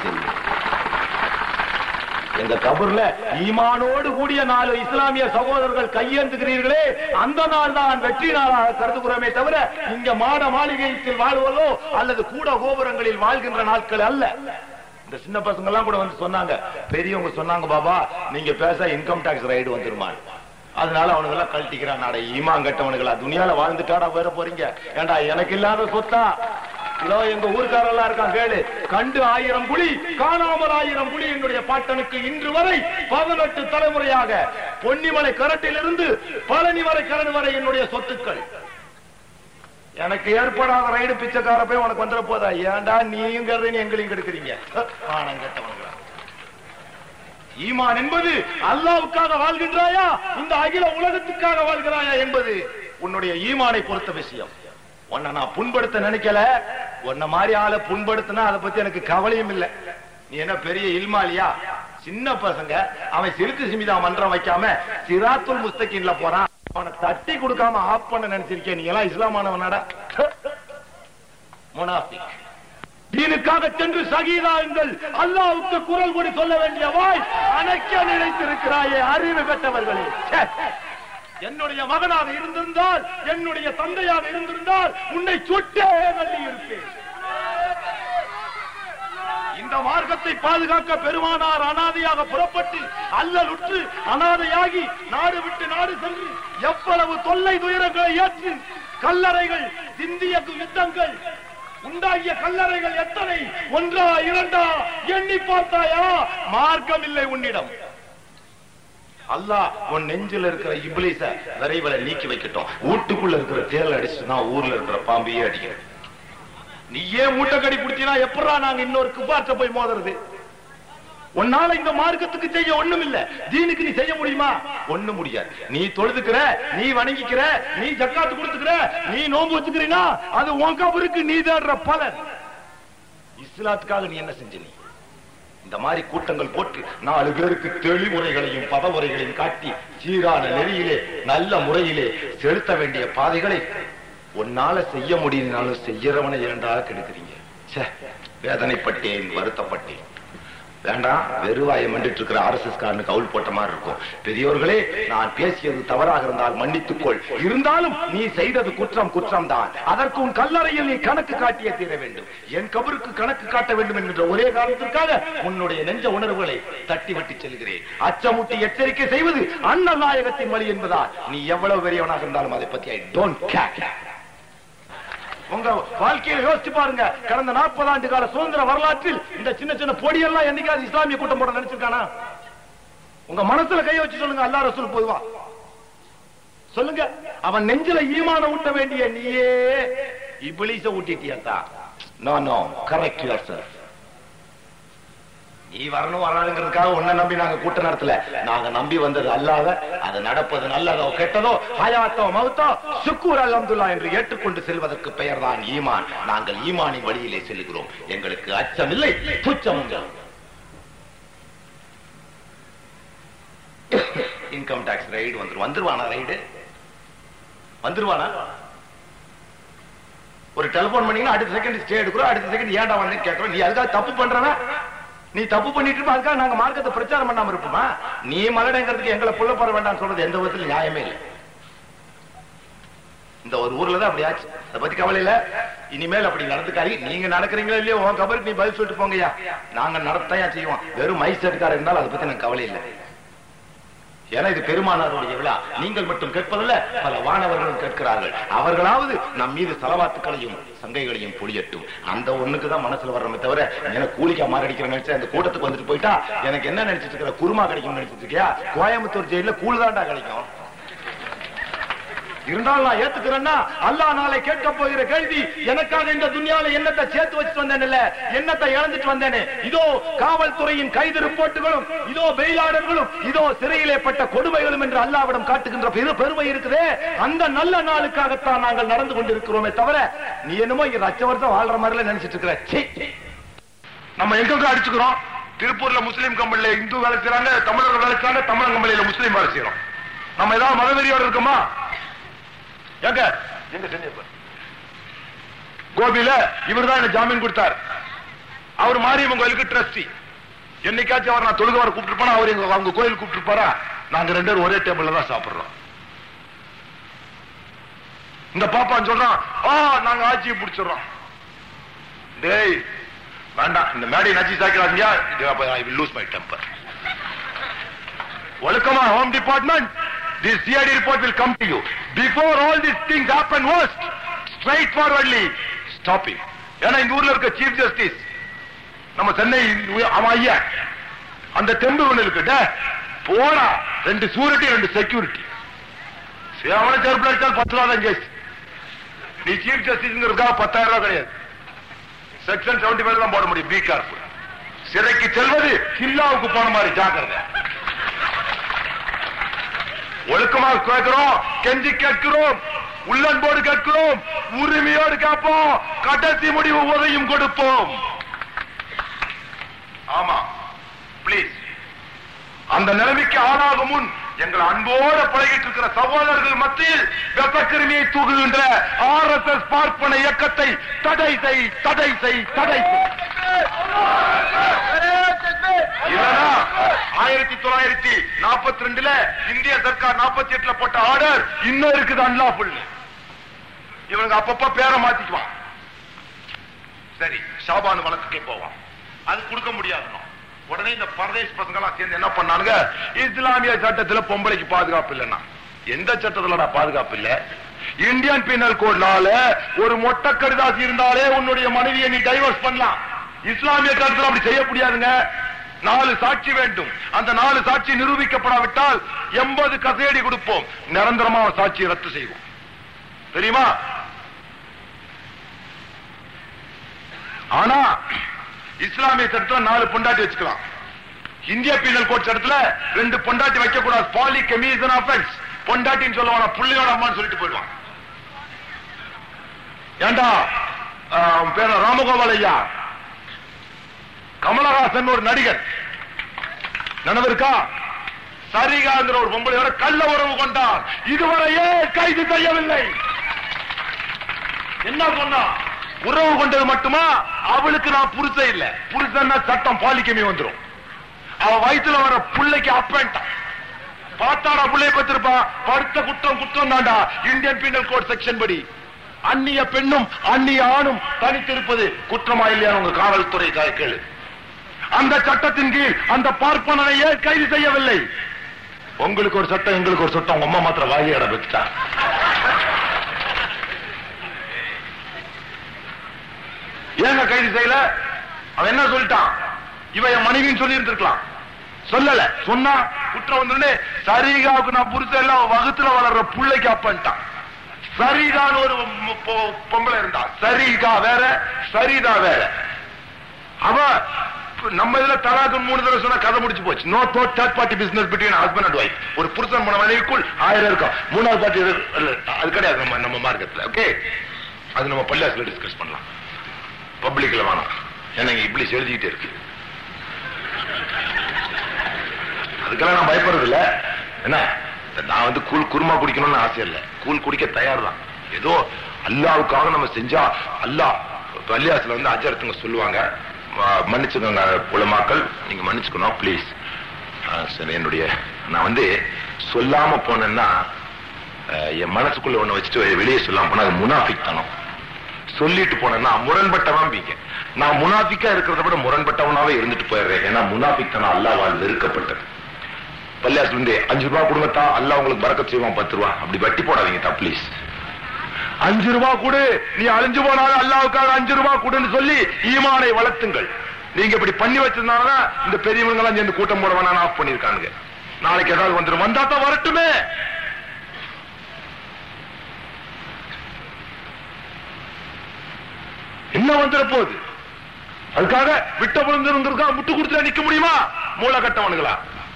எங்க கபூர்ல ஈமானோடு கூடிய நாலு இஸ்லாமிய சகோதரர்கள் கையேந்துகிறீர்களே, அந்த நாள் தான் வெற்றி நாளாக கருதுகிறோமே தவிர இங்க மாட மாளிகையில் வாழ்வதோ அல்லது கூட கோபுரங்களில் வாழ்கின்ற நாட்கள் அல்ல. இந்த சின்ன பசங்க எல்லாம் கூட வந்து சொன்னாங்க, பெரியவங்க சொன்னாங்க, பாபா நீங்க பேச இன்கம் டாக்ஸ் ரைடு வந்துருமா, அதனால அவனுங்க எல்லாம் கழட்டிக்கிறான். நாட ஈமான் கட்டவனுங்களா, துணியால வாழ்ந்துட்டாடா வேற போறீங்க. ஏண்டா எனக்கு இல்லாத சொத்தா? இதோ எங்க ஊருக்காரெல்லாம் இருக்கான் கேளு. கண்டு ஆயிரம் புலி காணாமல் ஆயிரம் புலி. என்னுடைய பாட்டனுக்கு இன்று வரை பதினெட்டு தலைமுறையாக பொன்னிமலை கரட்டிலிருந்து பழனி வரை கரண் வரை என்னுடைய சொத்துக்கள். எனக்கு ஏற்படாத ரைடு பிச்சைக்கார போய் உனக்கு வந்துட போதா? ஏன்டா நீங்க எங்களையும் கெடுக்கிறீங்க? ஈமான் என்பது அல்லாவுக்காக வாழ்கின்றாயா, இந்த அகில உலகத்துக்காக வாழ்கிறாயா என்பது உன்னுடைய ஈமானை பொறுத்த விஷயம். உன்னை நான் புண்படுத்த நினைக்கல. உன்ன மாதிரி ஆளை புண்படுத்தினா அதை பத்தி எனக்கு கவலையும் இல்லை. நீ என்ன பெரிய இல்மாலியா? சின்ன பசங்க அவன் சிறுத்து சிமிதா மன்றம் வைக்காம சிராத்துல் முஸ்தகின்ல போறான். அவனை தட்டி கொடுக்காம ஆப் பண்ண நினைச்சிருக்கேன். நீ எல்லாம் இஸ்லாமானவனாடா? முனாஃபிக். தீனுக்காக சென்று சகீதாங்கள் அல்லாஹ்வுக்கு குரல் கொடி சொல்ல வேண்டிய வாய் அணைக்க நினைத்திருக்கிறாயே அறிவு பெற்றவர்களே. என்னுடைய மகனாக இருந்திருந்தால், என்னுடைய தந்தையாக இருந்திருந்தால் உன்னை சுட்டே தள்ளி இருப்பேன். இந்த மார்க்கத்தை பாதுகாக்க பெருமானார் அனாதையாக புறப்பட்டு அல்லலுற்று அனாதையாகி நாடு விட்டு நாடு சென்று எவ்வளவு தொல்லை துயரங்களை ஏற்று கல்லறைகள், சிந்திய யுத்தங்கள் உண்டாகிய கல்லறைகள் எத்தனை? ஒன்றா இரண்டா எண்ணி பார்த்தாயா? மார்க்கம் இல்லை உன்னிடம். அல்லாஹ் உன் நெஞ்சில இருக்கிற இப்லீஸ விரைவில் நீக்கி வைக்கட்டும். வீட்டுக்குள்ள இருக்கிற தேல் அடிச்சுனா ஊர்ல இருக்கிற பாம்பையே அடிக்கிறேன். நீ ஏன் மூட்டை கடி குடிச்சினா எப்படா நாங்க இன்னொரு குப்பார்ட்ட போய் மோதுறது? உன்னால இந்த மார்க்கத்துக்கு செய்ய ஒண்ணும் இல்ல. தீனுக்கு நீ செய்ய முடியுமா? ஒண்ணும் முடியாது. நீ தொழுதுக்கிற, நீ வணங்கிக்கிற, நீ ஜக்காத்து கொடுத்துக்கிற, நீ நோன்பு வச்சுக்கிறீனா அது உன் கபருக்கு நீ தேடுற பலன். இஸ்லாத்துக்காக நீ என்ன செஞ்ச? நீ இந்த மாதிரி கூட்டங்கள் போட்டு நாலு பேருக்கு தெளிமுறைகளையும் பதமுறைகளையும் காட்டி சீரான நெறியிலே நல்ல முறையிலே செலுத்த வேண்டிய பாதைகளை உன்னால செய்ய முடியினாலும் செய்யறவனை இரண்டாக கெடுக்கிறீங்க. வேதனைப்பட்டேன், வருத்தப்பட்டேன். வேண்டாம், வெறுவாயம் மண்டிட்டு இருக்கிற ஆர் எஸ் எஸ் காரனுக்கு அவுள் போட்ட மாதிரி இருக்கும். பெரியோர்களே, நான் பேசியது தவறாக இருந்தால் மன்னித்துக்கொள். இருந்தாலும் நீ செய்தது குற்றம் குற்றம் தான். அதற்கு உன் கல்லறையில் நீ கணக்கு காட்டியே தீர வேண்டும். என் கபருக்கு கணக்கு காட்ட வேண்டும் என்கின்ற ஒரே காரணத்திற்காக உன்னுடைய நெஞ்ச உணர்வுகளை தட்டி வட்டி செல்கிறேன். அச்சமுட்டி எச்சரிக்கை செய்வது அன்னநாயகத்தின் வழி என்பதால் நீ எவ்வளவு பெரியவனாக இருந்தாலும் அதை பத்தி ஐ டோன்ட் கேர். உங்க வாழ்க்கையில் யோசிச்சு பாருங்க. கடந்த நாற்பது ஆண்டு கால சுதந்திர வரலாற்றில் இந்த சின்ன சின்ன பொடியெல்லாம் என்னைக்காவது இஸ்லாமிய கூட்டம் போட நினைச்சிருக்கானா? உங்க மனசுல கை வச்சு சொல்லுங்க. அல்லாஹ் ரசூல் போதுவா சொல்லுங்க. அவன் நெஞ்சில ஈமான ஊட்ட வேண்டிய நீயே இப்லீஸ ஊட்டிட்டியா? No no, correct yourself. நீ வரணும் வராதுங்கிறதுக்காக உன்னை நம்பி நாங்க கூட்ட நடத்தல. நாங்க நம்பி வந்தது அல்லாஹ். அது நடப்பது நல்லதோ கெட்டதோ, ஹயாத்தோ மௌத்தோ, ஷுக்கூர் அல்ஹம்துலில்லாஹ் என்று ஏற்றுக்கொண்டு செல்வதற்கு பெயர் தான் ஈமான். நாங்கள் ஈமானின் வழியிலே செல்கிறோம். எங்களுக்கு அச்சம் இல்லை, துச்சம் இல்லை. இன்கம் டாக்ஸ் ரைடு வந்துரு வந்துருவானா? ரைடு வந்துருவானா? ஒரு டெலிபோன் பண்ணீங்கன்னா அடுத்த செகண்ட் ஸ்டே எடுக்கிறோம், அடுத்த செகண்ட் ஏன்டா வந்து கேட்கிறோம். நீ அதுக்காக தப்பு பண்றனா? நீ தப்பு பண்ணிட்டு இருப்ப, அதுக்காக நாங்க மார்க்கத்தை பிரச்சாரம் பண்ணாம இருப்போமா? நீ மலடங்கிறதுக்கு எங்களை புள்ள போற வேண்டாம் சொல்றது எந்த விதத்துல நியாயமே இல்லை. இந்த ஒரு ஊர்ல தான் அப்படி ஆச்சு. அதை பத்தி கவலை இல்ல. இனிமேல் அப்படி நடந்துக்காரி. நீங்க நடக்கிறீங்களா இல்லையோ உன் கபருக்கு நீ பதில் சொல்லிட்டு போங்கய்யா. நாங்க நடத்தையா செய்வோம். வெறும் மைசெட்கார இருந்தாலும் அதை பத்தி எனக்கு கவலை இல்லை. ஏன்னா இது பெருமானாருடைய விழா. நீங்கள் மட்டும் கேட்பதில்ல, பல வானவர்களும் கேட்கிறார்கள். அவர்களாவது நம் மீது சலவாத்துக்களையும் சங்கைகளையும் பொழியட்டும். அந்த ஒண்ணுக்கு தான் மனசுல வர்றமே தவிர எனக்கு கூலிக்கா மாரடிக்கிற நினைச்சா அந்த கூட்டத்துக்கு வந்துட்டு போயிட்டா எனக்கு என்ன நினைச்சிட்டு இருக்கிற? குருமா கிடைக்கும் நினைச்சிட்டு இருக்கியா? கோயம்புத்தூர் ஜெயில கூழ் தாண்டா கிடைக்கும். இருந்தாலும் நான் ஏத்துக்கிறேன்னா அல்லாஹ் நாளை கேட்க போகிற கேள்வி, எனக்காக இந்த துன்யால என்னத்தை சேர்த்து வச்சுட்டு வந்தேன் இல்ல, என்னத்தை இழந்துட்டு வந்தேனே. இதோ காவல்துறையின் கைது ரிப்போர்ட்டுகளும், இதோ பெயிலாளர்களும், இதோ சிறையிலே பட்ட கொடுமைகளும் என்று அல்லாஹ்விடம் காட்டுகின்ற பெருமை இருக்குதே. அந்த நல்ல நாளுக்காகத்தான் நாங்கள் நடந்து கொண்டிருக்கிறோமே தவிர நீ என்னமோ இங்க லட்ச வருஷம் வாழ்ற மாதிரி நினைச்சிட்டு இருக்கிற. நம்ம எங்க அடிச்சுக்கிறோம்? திருப்பூர்ல முஸ்லீம் கம்பெனில இந்து வேலை செய்யறாங்க, தமிழர்கள் வேலை செய்யறாங்க, தமிழ் கம்பெனில முஸ்லீம் வேலை செய்யறோம். நம்ம ஏதாவது மதவெறியோடு இருக்கோமா? எங்க எங்க செஞ்ச கோபியில இவர் தான் ஜாமீன் கொடுத்தார். அவர் மாரியம்மன் கோயிலுக்கு ட்ரஸ்டி. என்னைக்காச்சும் அவர் நான் தொழுக வர கூப்பிட்டு போனா அவர் எங்க அவங்க கோயில் கூப்பிட்டு போறா. நாங்க ரெண்டு பேரும் ஒரே டேபிள்ல தான் சாப்பிடுறோம். இந்த பாப்பான்னு சொல்றான், ஆ நாங்க ஆட்சியை பிடிச்சிடறோம். டேய் வேண்டாம், இந்த மேடை நச்சு சாக்கிறாங்க. I will lose my temper. ஒழுக்கமா home department, this C I D report will come to you. Before all these things happen worst, straightforwardly stop it. ஏன்னா இந்த ஊர்ல இருக்க சீஃப் ஜஸ்டிஸ் நம்ம சென்னை அவன் ஐயா அந்த தெம்பு ஒண்ணு இருக்கு. போடா, ரெண்டு சூரிட்டி ரெண்டு செக்யூரிட்டி. சேவன செருப்பு அடிச்சால் பத்து ரூபா தான் கேஸ். நீ சீஃப் ஜஸ்டிஸ்ங்கிறதுக்காக பத்தாயிரம் ரூபாய் கிடையாது. செக்ஷன் செவன்டி ஃபைவ் தான் போட முடியும். Be careful. சிறைக்கு செல்வது கில்லாவுக்கு போன மாதிரி ஜாக்கிரதை. ஒழுக்கமாக கேட்கிறோம், கெஞ்சி கேட்கிறோம், உள்ளன்போடு கேட்கிறோம், உரிமையோடு கேட்போம், கடைசி முடிவு உதவியும் கொடுப்போம். ஆமா பிளீஸ். அந்த நிலைமைக்கு ஆளாகும் முன் எங்கள் அன்போடு பழகிட்டு இருக்கிற சகோதரர்கள் மத்தியில் வெப்பக்கிருமியை தூக்குகின்ற ஆர் எஸ் எஸ் பார்ப்பன இயக்கத்தை தடை செய், தடை செய், தடை செய். ஆயிரத்தி தொள்ளாயிரத்தி நாற்பத்தி ரெண்டுல இந்திய சர்க்கார் நாற்பத்தி எட்டுல போட்ட ஆர்டர் இன்னும் இருக்குது அன்லாஃபுல். இவங்க அப்பப்ப பேரை மாத்திக்குவான். சரி, ஷாபான் வழக்குக்கே போவான். அது கொடுக்க முடியாது. உடனே இந்த பரதேஷ் பசங்க எல்லாம் சேர்ந்து என்ன பண்ணானுங்க, இஸ்லாமிய சட்டத்துல பொம்பளைக்கு பாதுகாப்பு இல்லைன்னா எந்த சட்டத்துல பாதுகாப்பு இல்ல? இந்தியன் பீனல் கோட்னால ஒரு மொட்டை கடிதாசி இருந்தாலே உன்னுடைய மனைவியை நீ டைவர்ஸ் பண்ணலாம். இஸ்லாமிய சட்டத்தில் அப்படி செய்ய முடியாதுங்க. நாலு சாட்சி வேண்டும். அந்த நாலு சாட்சி நிரூபிக்கப்படாவிட்டால் எண்பது கசையடி கொடுப்போம், நிரந்தரமாக சாட்சியை ரத்து செய்வோம். தெரியுமா? ஆனா இஸ்லாமிய சட்டத்தில் நாலு பொண்டாட்டி வச்சுக்கலாம். இந்திய பீனல் கோட் சட்டத்துல ரெண்டு பொண்டாட்டி வைக்க கூடாது. Polygamy is an offense. பொண்டாட்டின்னு சொல்லுவாங்க, புள்ளையோட அம்மான்னு சொல்லிட்டு போயிடுவாங்க. ஏண்டா பேர ராமகோபால் ஐயா, கமலஹாசன் ஒரு நடிகர் நினைவு இருக்கா? சரிகாங்கிற ஒரு பொம்பளையோட கள்ள உறவு கொண்டார், இதுவரையே கைது செய்யவில்லை. என்ன சொன்னா? உறவு கொண்டது மட்டுமா? அவளுக்கு நான் புருஷன் இல்ல, புருஷன் சட்டம் பாலிகமி வந்துடும். அவ வயிற்றுல வர பிள்ளைக்கு அப்பேன்டா பார்த்தாடா பிள்ளைய பத்திருப்பா, படுத்த குற்றம் குற்றம் தாண்டா இந்தியன் பீனல் கோட் செக்ஷன் படி. அந்நிய பெண்ணும் அந்நிய ஆணும் தனித்திருப்பது குற்றமா இல்லையா? உங்க காவல்துறை கேளு. அந்த சட்டத்தின் கீழ் அந்த பார்ப்பனையே கைது செய்யவில்லை. உங்களுக்கு ஒரு சட்டம், எங்களுக்கு ஒரு சட்டம். உங்க அம்மா மாத்திர வாயை இடம் வச்சுட்டா. ஏங்க கைது செய்யல? அவன் என்ன சொல்லிட்டான்? இவன் என் மனைவின்னு சொல்லி இருந்திருக்கலாம், சொல்லல. சொன்னா குற்றம் வந்து சரிகாவுக்கு நான் புரிச்ச எல்லாம் வகுத்துல வளர்ற பிள்ளைக்கு அப்பன்ட்டான். சரிதான் ஒரு பொம்பளை இருந்தா, சரிகா வேற சரிதா வேற. அவ நம்ம இதுல தலாக்கு மூணு தடவை சொன்னா கதை முடிச்சு போச்சு. No third party business between husband and wife. ஒரு புருஷன் மூணு மனைவிக்குள் ஆயிரம் இருக்கும், மூணாவது பார்ட்டி அது கிடையாது நம்ம நம்ம மார்க்கெட்ல. ஓகே, அது நம்ம பள்ளியாசில டிஸ்கஸ் பண்ணலாம், பப்ளிக்ல வேணாம். ஏன்னா இப்படி எழுதிக்கிட்டே இருக்கு, அதுக்கெல்லாம் நான் பயப்படுறது இல்ல. என்ன, நான் வந்து கூழ் குருமா குடிக்கணும்னு ஆசை இல்லை, கூழ் குடிக்க தயார் தான். ஏதோ அல்லாவுக்காக நம்ம செஞ்சா அல்லாஹ் பள்ளியாசில வந்து அஜரத்துங்க சொல்லுவாங்க, மன்னிச்சுக்கோங்க உலமாக்கள், நீங்க மன்னிச்சுக்கணும் பிளீஸ். சரி, என்னுடைய நான் வந்து சொல்லாம போனேன்னா என் மனசுக்குள்ள ஒண்ணு வச்சுட்டு வெளியே சொல்லாம போனா அது முனாஃபிக் தனம். சொல்லிட்டு போனேன்னா முரண்பட்டவன் பீங்க. நான் முனாஃபிக்கா இருக்கிறத விட முரண்பட்டவனாவே இருந்துட்டு போயிடுறேன். ஏன்னா முனாஃபிக் தனம் அல்லாஹ்வால் வெறுக்கப்பட்டது. பள்ளியாசுல இருந்து அஞ்சு ரூபாய் கொடுங்கத்தா, அல்லாஹ் உங்களுக்கு பரக்கத் செய்வான் பத்து ரூபாய். அப்படி வட்டி போடாதீங்க தா பிளீஸ். அஞ்சு ரூபாய் கொடு, நீ அழிஞ்சு போனாலும் அல்லாவுக்காக அஞ்சு ரூபாய் கொடுன்னு சொல்லி ஈமானை வளர்த்துங்கள். நீங்க இப்படி பண்ணி வச்சிருந்தாங்க இந்த பெரியவங்க எல்லாம் சேர்ந்து கூட்டம் போட வேணாம் ஆஃப் பண்ணிருக்கானுங்க. நாளைக்கு ஏதாவது வந்துடும், வந்தா தான் வரட்டுமே. என்ன வந்துட போகுது? அதுக்காக விட்ட விழுந்திருந்திருக்கா முட்டு கொடுத்து நிக்க முடியுமா? மூளை கட்டவனுங்களா?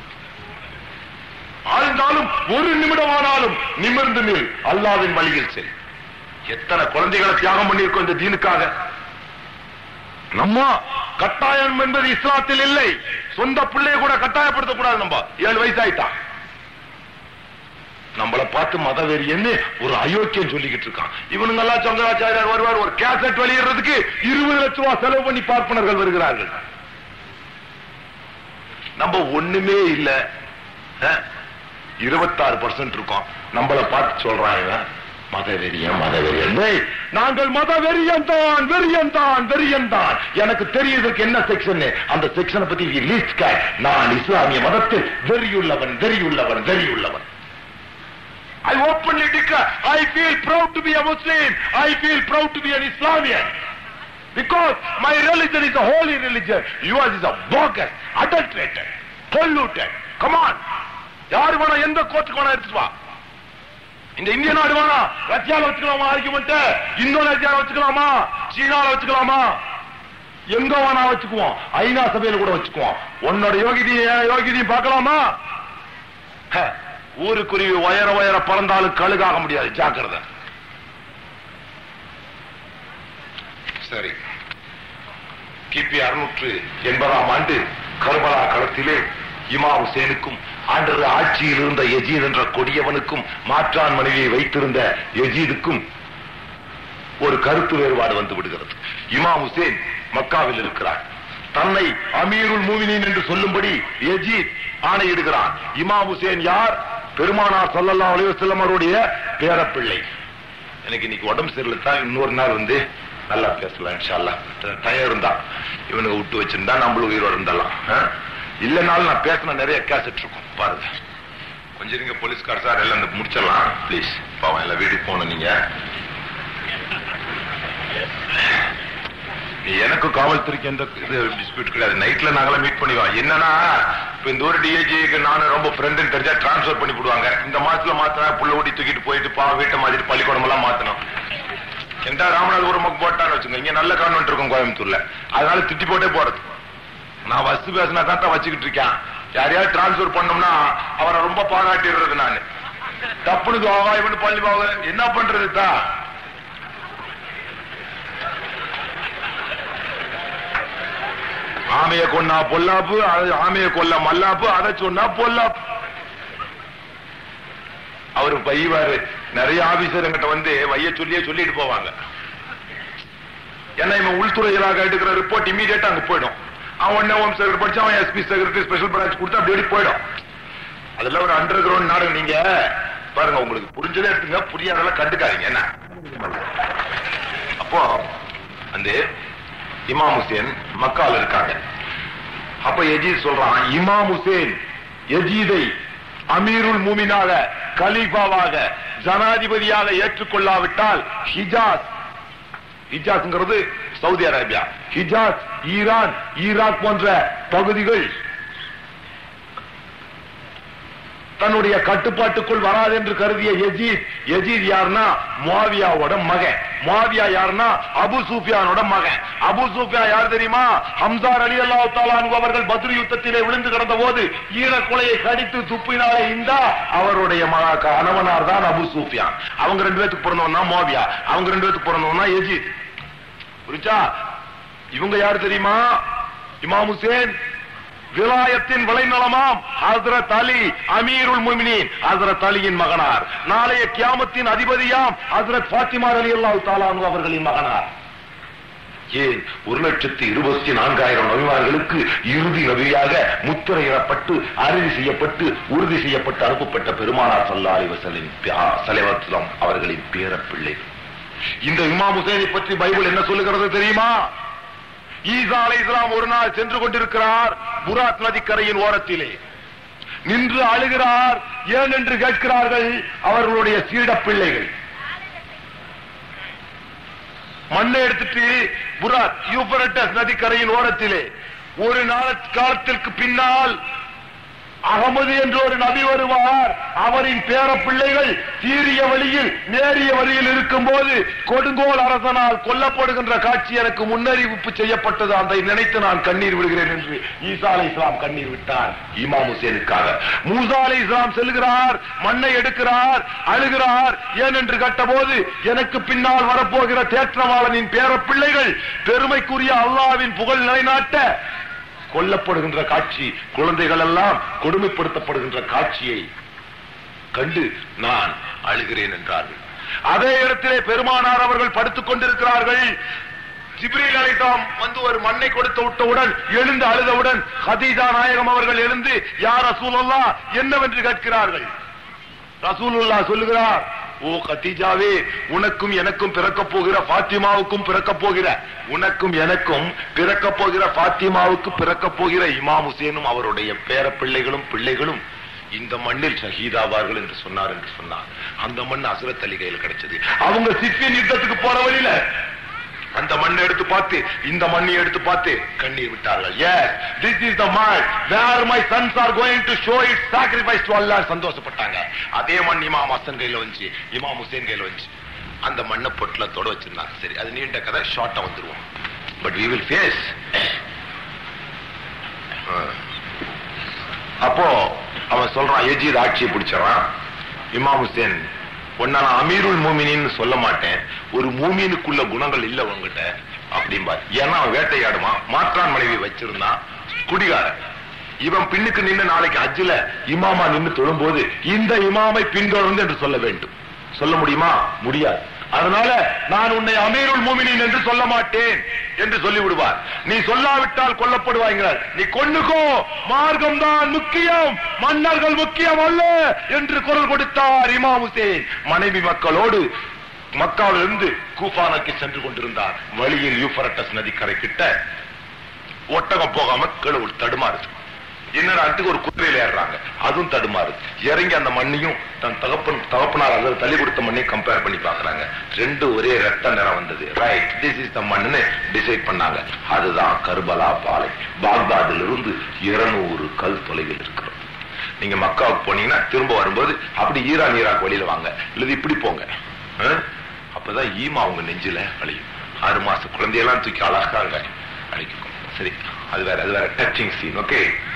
ஆழ்ந்தாலும் ஒரு நிமிடம் ஆனாலும் நிமிர்ந்து நில், அல்லாஹ்வின் வழியில் செல். எத்தனை குழந்தைகளை தியாகம் பண்ணியிருக்கோம் இந்த தீனுக்காக. நம்ம கட்டாயம் என்பது இஸ்லாத்தில் இல்லை. சொந்த பிள்ளைய கூட கட்டாயப்படுத்தக்கூடாது. நம்ம ஏழு வயசாயிட்டா நம்மளை பார்த்து மதவெறி என்ன ஒரு அயோக்கியம் சொல்லிக்கிட்டு இருக்கான். இவனுங்க எல்லாம் சங்கராச்சாரியார் வருவார், ஒரு கேசட் வெளியிடுறதுக்கு இருபது லட்சம் ரூபாய் செலவு பண்ணி பார்ப்பனர்கள் வருகிறார்கள். நம்ம ஒண்ணுமே இல்ல, இருபத்தாறு பர்சன்ட் இருக்கோம். நம்மளை பார்த்து சொல்றாங்க மதவெறியம் மதவெறியம். நாங்கள் மதவெறியம் தான், வெறியம் தான், வெறியம் தான். எனக்கு தெரியுதுக்கு என்ன செக்ஷன், அந்த செக்ஷனை பத்தி லீஸ்ட் கேட். நான் இஸ்லாமிய மதத்தில் வெறியுள்ளவன், வெறியுள்ளவன், வெறியுள்ளவன். I openly declare, I feel proud to be a Muslim. I feel proud to be an Islamian. Because my religion is a holy religion. Yours is a bogus, adulterated, polluted. Come on. யாரு வேணா எந்த கோர்ட்டுக்கு வேணா எடுத்துட்டு வா. இந்த இந்திய நாடு வேணா ரஷ்யால வச்சுக்கலாமா ஆர்குமெண்ட், இந்தோனேசியால வச்சுக்கலாமா, சீனால வச்சுக்கலாமா, எங்க வேணா வச்சுக்குவோம். ஐநா சபையில கூட வச்சுக்குவோம். உன்னோட யோகிதையும் யோகிதையும் பார்க்கலாமா? ஊருக்குருவி உயர உயர பறந்தாலும் கழுகாக முடியாது, ஜாக்கிரதை. சரி, கிபி அறுநூற்று எண்பதாம் ஆண்டு கர்பலா களத்திலே இமாம் ஹுசேனுக்கும் ஆண்டர் ஆட்சியில் இருந்த யஜீத் என்ற கொடியவனுக்கும் மாற்றான் மனைவியை வைத்திருந்த யஜீதுக்கும் ஒரு கருத்து வேறுபாடு வந்து விடுகிறது. இமாம் ஹுசேன் மக்காவில் இருக்கிறார். தன்னை அமீருல் மூமினீன் என்று சொல்லும்படி யஜீத் ஆணையிடுகிறான். இமாம் ஹுசேன் யார்? பெருமானார் ஸல்லல்லாஹு அலைஹி வஸல்லம் அவருடைய பேரப்பிள்ளை. எனக்கு இன்னைக்கு உடம்பு சரியில்லை, இன்னொரு நாள் வந்து நல்லா பேசலாம் இன்ஷா அல்லாஹ். டயர் இருந்தா இவனுக்கு விட்டு வச்சிருந்தா நம்மளும் உயிரோடு இருந்தாலாம். இல்லைனாலும் நான் பேசின நிறைய கேசட் இருக்கும் பாருங்க. கொஞ்சம் நீங்க போலீஸ்கார் சார் எல்லாம் முடிச்சிடலாம் பிளீஸ். பாவம் எல்லாம் வீட்டுக்கு போகணும். நீங்க எனக்கு காவல்துறைக்கு எந்த டிஸ்பியூட் கிடையாது. நைட்ல நாங்களாம் மீட் பண்ணிடுவோம். என்னன்னா இப்ப இந்த ஒரு டிஐஜிக்கு நானும் ரொம்ப ஃப்ரெண்டுன்னு தெரிஞ்சா டிரான்ஸ்பர் பண்ணி போடுவாங்க. இந்த மாசத்துல மாத்தினா புள்ள ஓடி தூக்கிட்டு போயிட்டு பா வீட்டை மாதிரி பள்ளிக்கூடம் எல்லாம் மாத்தணும். எந்த ராமநாதபுரம் போட்டான்னு வச்சுங்க, இங்க நல்ல கான்வென்ட் இருக்கும் கோயம்புத்தூர்ல, அதனால திட்டி போட்டே போறது. நான் வசதி பேசினா தான் வச்சுக்கிட்டு இருக்கேன். யாரையாவது டிரான்ஸ்பர் பண்ணோம்னா அவரை ரொம்ப பாராட்டிடுறது. நான் தப்புனுக்கு ஆகாயம்னு பள்ளி போக என்ன பண்றது தான். ஆமைய கொன்னா பொல்லாப்பு, ஆமைய கொல்ல மல்லாப்பு, அதை சொன்னா பொல்லாப்பு. அவரு பைவாரு நிறைய ஆபீசர் என்கிட்ட வந்து வைய சொல்லியே சொல்லிட்டு போவாங்க. ஏன்னா இவன் உள்துறையிலாக எடுக்கிற ரிப்போர்ட் இமீடியட்டா அங்க போயிடும். அவன் உடனே ஹோம் செக்ரட்டரி படிச்சு அவன் எஸ்பி செக்ரட்டரி ஸ்பெஷல் பிரான்ச் கொடுத்து அப்படி போயிடும். அதெல்லாம் ஒரு அண்டர் கிரவுண்ட் நாடகம். நீங்க பாருங்க, உங்களுக்கு புரிஞ்சதே எடுத்துங்க, புரியாதெல்லாம் கண்டுக்காதீங்க. என்ன அப்போ அந்த இமாம் ஹுசேன் மக்கால் இருக்காங்க. அப்ப யஜீத் சொல்றான், இமாம் ஹுசேன் யஜீதை அமீருல் மூமினாக கலீஃபாவாக ஜனாதிபதியாக ஏற்றுக்கொள்ளாவிட்டால் ஹிஜாஸ், ஹிஜாஸ்ங்கிறது Saudi Arabia, Hijaz Iran Iraq போன்ற பகுதிகள் தன்னுடைய கட்டுப்பாட்டுக்குள் வராது என்று கருதிய யஜீத், யஜீத் யாருன்னா முஆவியாவோட மகன். முஆவியா யாருன்னா அபு சுஃபியானோட மகன். அபு சுஃபியா யார் தெரியுமா? ஹம்சா ரலியல்லாஹு தஆலா அன்ஹு அவர்கள் பத்ர் யுத்தத்திலே விழுந்து கிடந்த போது ஈர கொலையை கடித்து துப்பினாலே இந்த அவருடைய கணவனார் தான் அபு சுஃபியான். அவங்க ரெண்டு பேருக்கு பிறந்தவன் தான் முஆவியா, அவங்க ரெண்டு பேருக்கு பிறந்தவன் தான் யஜீத். புரிஞ்சா? இவங்க யார் தெரியுமா? இமாம் ஹுசேன் விலாயத்தின் விளைநிலமாம் ஹஸ்ரத் அலி அமீருல் முஃமினீன், ஹஸ்ரத் அலியின் மகனார். நாளைய கியாமத்தின் அதிபதியாம் ஹஸ்ரத் ஃபாத்திமா ரலியல்லாஹு தஆலா அன்ஹா அவர்களின் மகனார். ஏன் ஒரு லட்சத்தி இருபத்தி நான்காயிரம் நபிமார்களுக்கு இறுதி நபியாக முத்திரையிடப்பட்டு அறுதி செய்யப்பட்டு உறுதி செய்யப்பட்டு அனுப்பப்பட்ட பெருமானார் ஸல்லல்லாஹு அலைஹி வஸல்லம் அவர்களின் பேரப்பிள்ளை. இந்த இமாம் ஹுசைனை பற்றி பைபிள் என்ன சொல்லுகிறது தெரியுமா? ஈசா அலைஹிஸ்ஸலாம் ஒரு நாள் சென்று கொண்டிருக்கிறார் புராத் நதிக்கரையின் ஓரத்திலே நின்று அழுகிறார். ஏன் என்று கேட்கிறார்கள் அவர்களுடைய சீட பிள்ளைகள். மண்ணை எடுத்துட்டு புராத் யூப்ரட்டஸ் நதிக்கரையின் ஓரத்திலே ஒரு நாள் காலத்திற்கு பின்னால் அகமது என்று ஒரு நபி வருவார். அவரின் பேர பிள்ளைகள் சீரிய வழியில் நேரிய வழியில் இருக்கும் போது கொடுங்கோல் அரசனால் கொல்லப்படுகின்ற காட்சி எனக்கு முன்னறிவிப்பு செய்யப்பட்டது. அதை நினைத்து நான் கண்ணீர் விடுகிறேன் என்று ஈசா அலைஹிஸ்ஸலாம் கண்ணீர் விட்டார் இமாம் ஹுசேனுக்காக. மூசா அலைஹிஸ்ஸலாம் செல்கிறார், மண்ணை எடுக்கிறார், அழுகிறார். ஏன் என்று கேட்டபோது எனக்கு பின்னால் வரப்போகிற தேற்றவாளனின் பேர பிள்ளைகள் பெருமைக்குரிய அல்லாஹ்வின் புகழ் நிலைநாட்ட கொல்லப்படுகின்ற காட்சி, குழந்தைகள் எல்லாம் கொடுமைப்படுத்தப்படுகின்ற காட்சியை கண்டு நான் அழுகிறேன் என்றார்கள். அதே இடத்திலே பெருமானார் அவர்கள் படுத்துக் கொண்டிருக்கிறார்கள். ஜிப்ரீல் அலைஹிஸ்ஸலாம் வந்து ஒரு மண்ணை கொடுத்து விட்டவுடன் எழுந்து அழுதவுடன் ஹதீஜா நாயகம் அவர்கள் எழுந்து யா ரசூலல்லாஹ் என்னவென்று கேட்கிறார்கள். ரசூலுல்லாஹ் சொல்லுகிறார், ஓ கதீஜாவே, உனக்கும் எனக்கும் பிறக்க போகிற பாத்திமாவுக்கும் பிறக்க போகிற உனக்கும் எனக்கும் பிறக்க போகிற பாத்திமாவுக்கு பிறக்க போகிற இமாம் ஹுசேனும் அவருடைய பேர பிள்ளைகளும் பிள்ளைகளும் இந்த மண்ணில் ஷஹீதாவார்கள் என்று சொன்னார் என்று சொன்னார். அந்த மண் ஹஸ்ரத் அலி கையில் கிடைச்சது. அவங்க சிஃபின் யுத்தத்துக்கு போற வழியில அந்த மண்ணை எடுத்து பார்த்து இந்த மண்ணை எடுத்து பார்த்து கண்ணீர் விட்டார்கள். Yes, this is the mud where my sons are going to show its sacrifice to Allah. சந்தோஷப்பட்டாங்க. அதே மண் இமாம் ஹசன் கையில வந்து இமாம் ஹுசேன் கையில வந்து அந்த மண்ணை பொட்டலத்தோட வச்சிருந்தாங்க. சரி, அது நீண்ட கதை, ஷார்ட்டா வந்துருவோம். But we will face. அப்போ அவன் சொல்றான், யஜீத் ஆட்சியை பிடிச்சான். இமாம் ஹுசேன், ஒன்னா நான் அமீருல் மூமினின்னு சொல்ல மாட்டேன், ஒரு மூமினுக்குள்ள குணங்கள் இல்ல உங்ககிட்ட அப்படின்பா. ஏன்னா அவன் வேட்டையாடுவான், மாற்றான் மனைவி வச்சிருந்தான், குடிகாரன். இவன் பின்னுக்கு நின்று நாளைக்கு ஹஜ்ஜில இமாமா நின்று தொழும்போது இந்த இமாமை பின்தொடர்ந்து என்று சொல்ல வேண்டும். சொல்ல முடியுமா? முடியாது. அதனால நான் உன்னை அமீருல் மூமினின் என்று சொல்ல மாட்டேன் என்று சொல்லி விடுவார். நீ சொல்லாவிட்டால் கொல்லப்படுவாய்கிறார். நீ கொன்னுக்கோ, மார்க்கம் தான் முக்கியம், மன்னர்கள் முக்கியம் அல்ல என்று குரல் கொடுத்தார் இமாம் ஹுசேன். மனைவி மக்களோடு மக்காவிலிருந்து கூஃபா நோக்கி சென்று கொண்டிருந்தார். வழியில் யூப்ரட்டஸ் நதிக்கரை கிட்ட ஒட்டகம் போகாம கீழே தடுமாறுது. என்னடா ஒரு குதிரையில ஏறாங்க, அதுவும் தடுமாறு. இறங்கி அந்த மண்ணையும் தன் தகப்பன் தகப்பனார் அதை தள்ளி கொடுத்த மண்ணையும் கம்பேர் பண்ணி பாக்குறாங்க. ரெண்டு ஒரே ரத்த நிறம் வந்தது. ரைட், திஸ் இஸ் த மண்ணுன்னு டிசைட் பண்ணாங்க. அதுதான் கர்பலா பாலை. பாக்தாதில் இருந்து இருநூறு கல் தொலைவில் இருக்கிறோம். நீங்க மக்காவுக்கு போனீங்கன்னா திரும்ப வரும்போது அப்படி ஈரான் ஈராக் வழியில வாங்க, இல்லது இப்படி போங்க. அப்பதான் ஈமா அவங்க நெஞ்சில அழியும். ஆறு மாச குழந்தையெல்லாம் தூக்கி அழகாங்க அழிக்கும். சரி, அது வேற, அது வேற டச்சிங் சீன். ஓகே,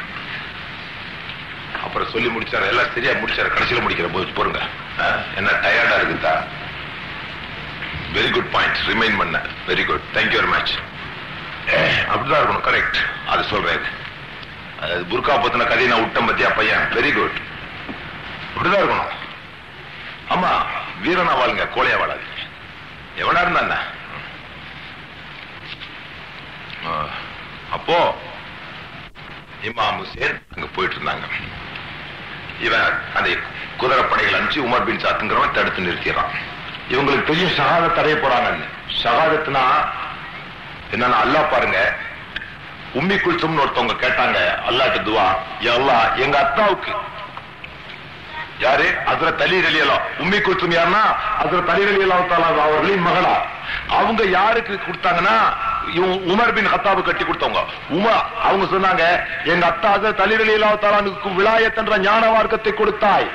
அப்புறம் சொல்லி முடிச்சாரு, எல்லாம் சரியா முடிச்சாரு. கடைசியில முடிக்கிற போது பொறுங்க, என்ன டயர்டா இருக்குதா? வெரி குட் பாயிண்ட், ரிமைண்ட் பண்ண. Very good, thank you very much. அப்படிதான் இருக்கணும், கரெக்ட். அது சொல்றேன். புர்கா பத்தின கதையை நான் விட்டம் பத்தியா பையன்? வெரி குட், அப்படிதான் இருக்கணும். ஆமா, வீரனா வாழுங்க, கோழையா வாழாதீங்க. எவனா இருந்தா அப்போ இமாம் ஹுசேன் அங்க போயிட்டு இருந்தாங்க. இவன் அந்த குதிரை படைகள் அனுப்பிச்சு உமர் பின் சாத்துங்கிறவன் தடுத்து நிறுத்திடுறான். இவங்களுக்கு பெரிய ஷஹாதத் அடைய போறாங்கன்னு. ஷஹாதத்னா என்னன்னா, அல்லாஹ் பாருங்க, உம்மி குல்சும்னு ஒருத்தவங்க கேட்டாங்க அல்லாஹ்ட்ட துவா, யா அல்லாஹ் எங்க அத்தாவுக்கு, யாரு ஹஜ்ரத் அலி ரலியல்லாஹு, உம்மி குல்சும் யாருன்னா ஹஜ்ரத் அலி ரலியல்லாஹு தஆலா அவர்களின் மகளா. அவங்க யாருக்கு கொடுத்தாங்கன்னா உமர் பின் கத்தாபு கட்டி கொடுத்தவங்க. உமர் அவங்க சொன்னாங்க, எங்க அத்தா ஹஜ்ரத் அலி ரலியல்லாஹு தஆலாவுக்கு விலாயத் என்ற ஞான மார்க்கத்தை கொடுத்தாய்,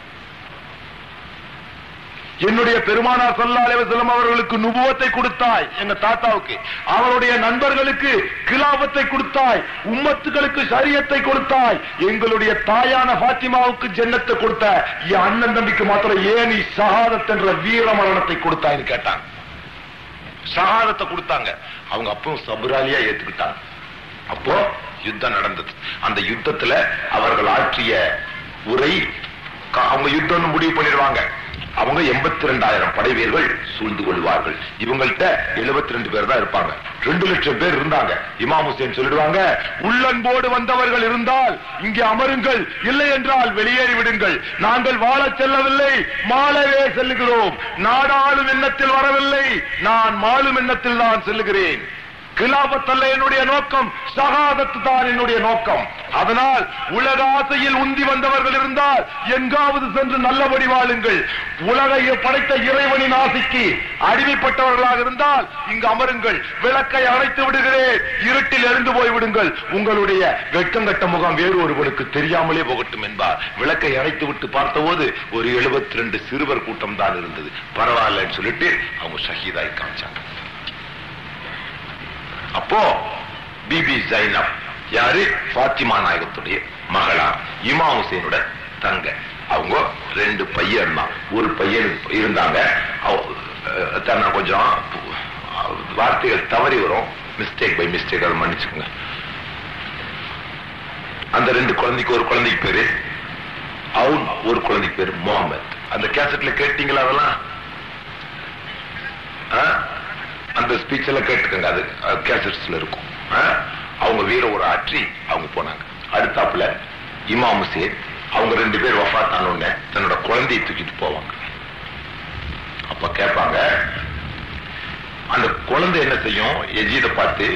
என்னுடைய பெருமானார் ஸல்லல்லாஹு அலைஹி வஸல்லம் அவர்களுக்கு நுபுவத்தை கொடுத்தாய், எங்க தாத்தாவுக்கு, அவருடைய நண்பர்களுக்கு கிலாபத்தை கொடுத்தாய், உம்மத்துகளுக்கு ஷரியத்தை கொடுத்தாய், எங்களுடைய தாயான ஃபாத்திமாவுக்கு ஜன்னத்தை கொடுத்த, என் அண்ணன் தம்பிக்கு மாத்திரம் ஏன் நீ ஷஹாதத் என்ற வீர மரணத்தை கொடுத்தாய்ன்னு கேட்டாங்க. ஷஹாதத்தை கொடுத்தாங்க. அவங்க அப்பவும் சபுராலியா ஏத்துக்கிட்டாங்க. அப்போ யுத்தம் நடந்தது. அந்த யுத்தத்துல அவர்கள் ஆற்றிய உரை, அவங்க யுத்தம் முடிவு பண்ணிடுவாங்க. அவங்க எண்பத்தி ரெண்டாயிரம் படை வீரர்கள் சூழ்ந்து கொள்வார்கள். இவங்கள்ட்ட எழுபத்தி ரெண்டு பேர் தான் இருப்பாங்க. ரெண்டு லட்சம் பேர் இருந்தாங்க. இமாம் ஹுசேன் சொல்லிடுவாங்க, உள்ளன்போடு வந்தவர்கள் இருந்தால் இங்கே அமருங்கள், இல்லை என்றால் வெளியேறி விடுங்கள். நாங்கள் வாழ செல்லவில்லை, மாளவே செல்லுகிறோம். நாடாளும் எண்ணத்தில் வரவில்லை, நான் மாளும் எண்ணத்தில் தான் செல்லுகிறேன். கிலாபத் அல்ல என்னுடைய நோக்கம், ஷஹாதத் தான் என்னுடைய நோக்கம். அதனால் உலக ஆசையில் உந்தி வந்தவர்கள் இருந்தால் எங்காவது சென்று நல்லபடி வாழுங்கள். உலகை படைத்த இறைவனின் ஆசைக்கு அடிமைப்பட்டவர்களாக இருந்தால் இங்கு அமருங்கள். விளக்கை அணைத்து விடுகிறேன், இருட்டில் எழுந்து போய் விடுங்கள். உங்களுடைய வெட்கங்கட்ட முகம் வேறு ஒருவனுக்கு தெரியாமலே போகட்டும் என்பார். விளக்கை அணைத்து விட்டு பார்த்தபோது ஒரு எழுபத்தி ரெண்டு சிறுவர் கூட்டம் தான் இருந்தது. பரவாயில்லன்னு சொல்லிட்டு அவங்க ஷஹீதாய் காமிச்சாங்க. அப்போ பிபி ஜைனப் யாரு? ஃபாத்திமா நாயகத்துடைய மகளா, இமாம் ஹுசேனோட தங்க. அவங்க ரெண்டு பையன் இருந்தான். ஒரு பையன் இருந்தாங்க, கொஞ்சம் வார்த்தைகள் தவறி வரும், மிஸ்டேக் பை மிஸ்டேக், அதை மன்னிச்சுக்கோங்க. அந்த ரெண்டு குழந்தைக்கு, ஒரு குழந்தைக்கு பேரு அவுன், ஒரு குழந்தைக்கு பேரு முகமது. அந்த கேசட்ல கேட்டீங்களா? அதெல்லாம் அந்த ஸ்பீச் எல்லாம் கேட்டுக்கங்க, அது கேசட்ஸ்ல இருக்கும். அவங்க வீர ஒரு ஆற்றி அவங்க போனாங்க. அடுத்தாப்புல இமாம் ஹுசேன் அவங்க ரெண்டு பேர் வஃபாத்தான உடனே தன்னோட குழந்தையை தூக்கிட்டு போவாங்க. அப்ப கேட்பாங்க, அந்த குழந்தை என்ன செய்யும்? எஜீதை பார்த்து,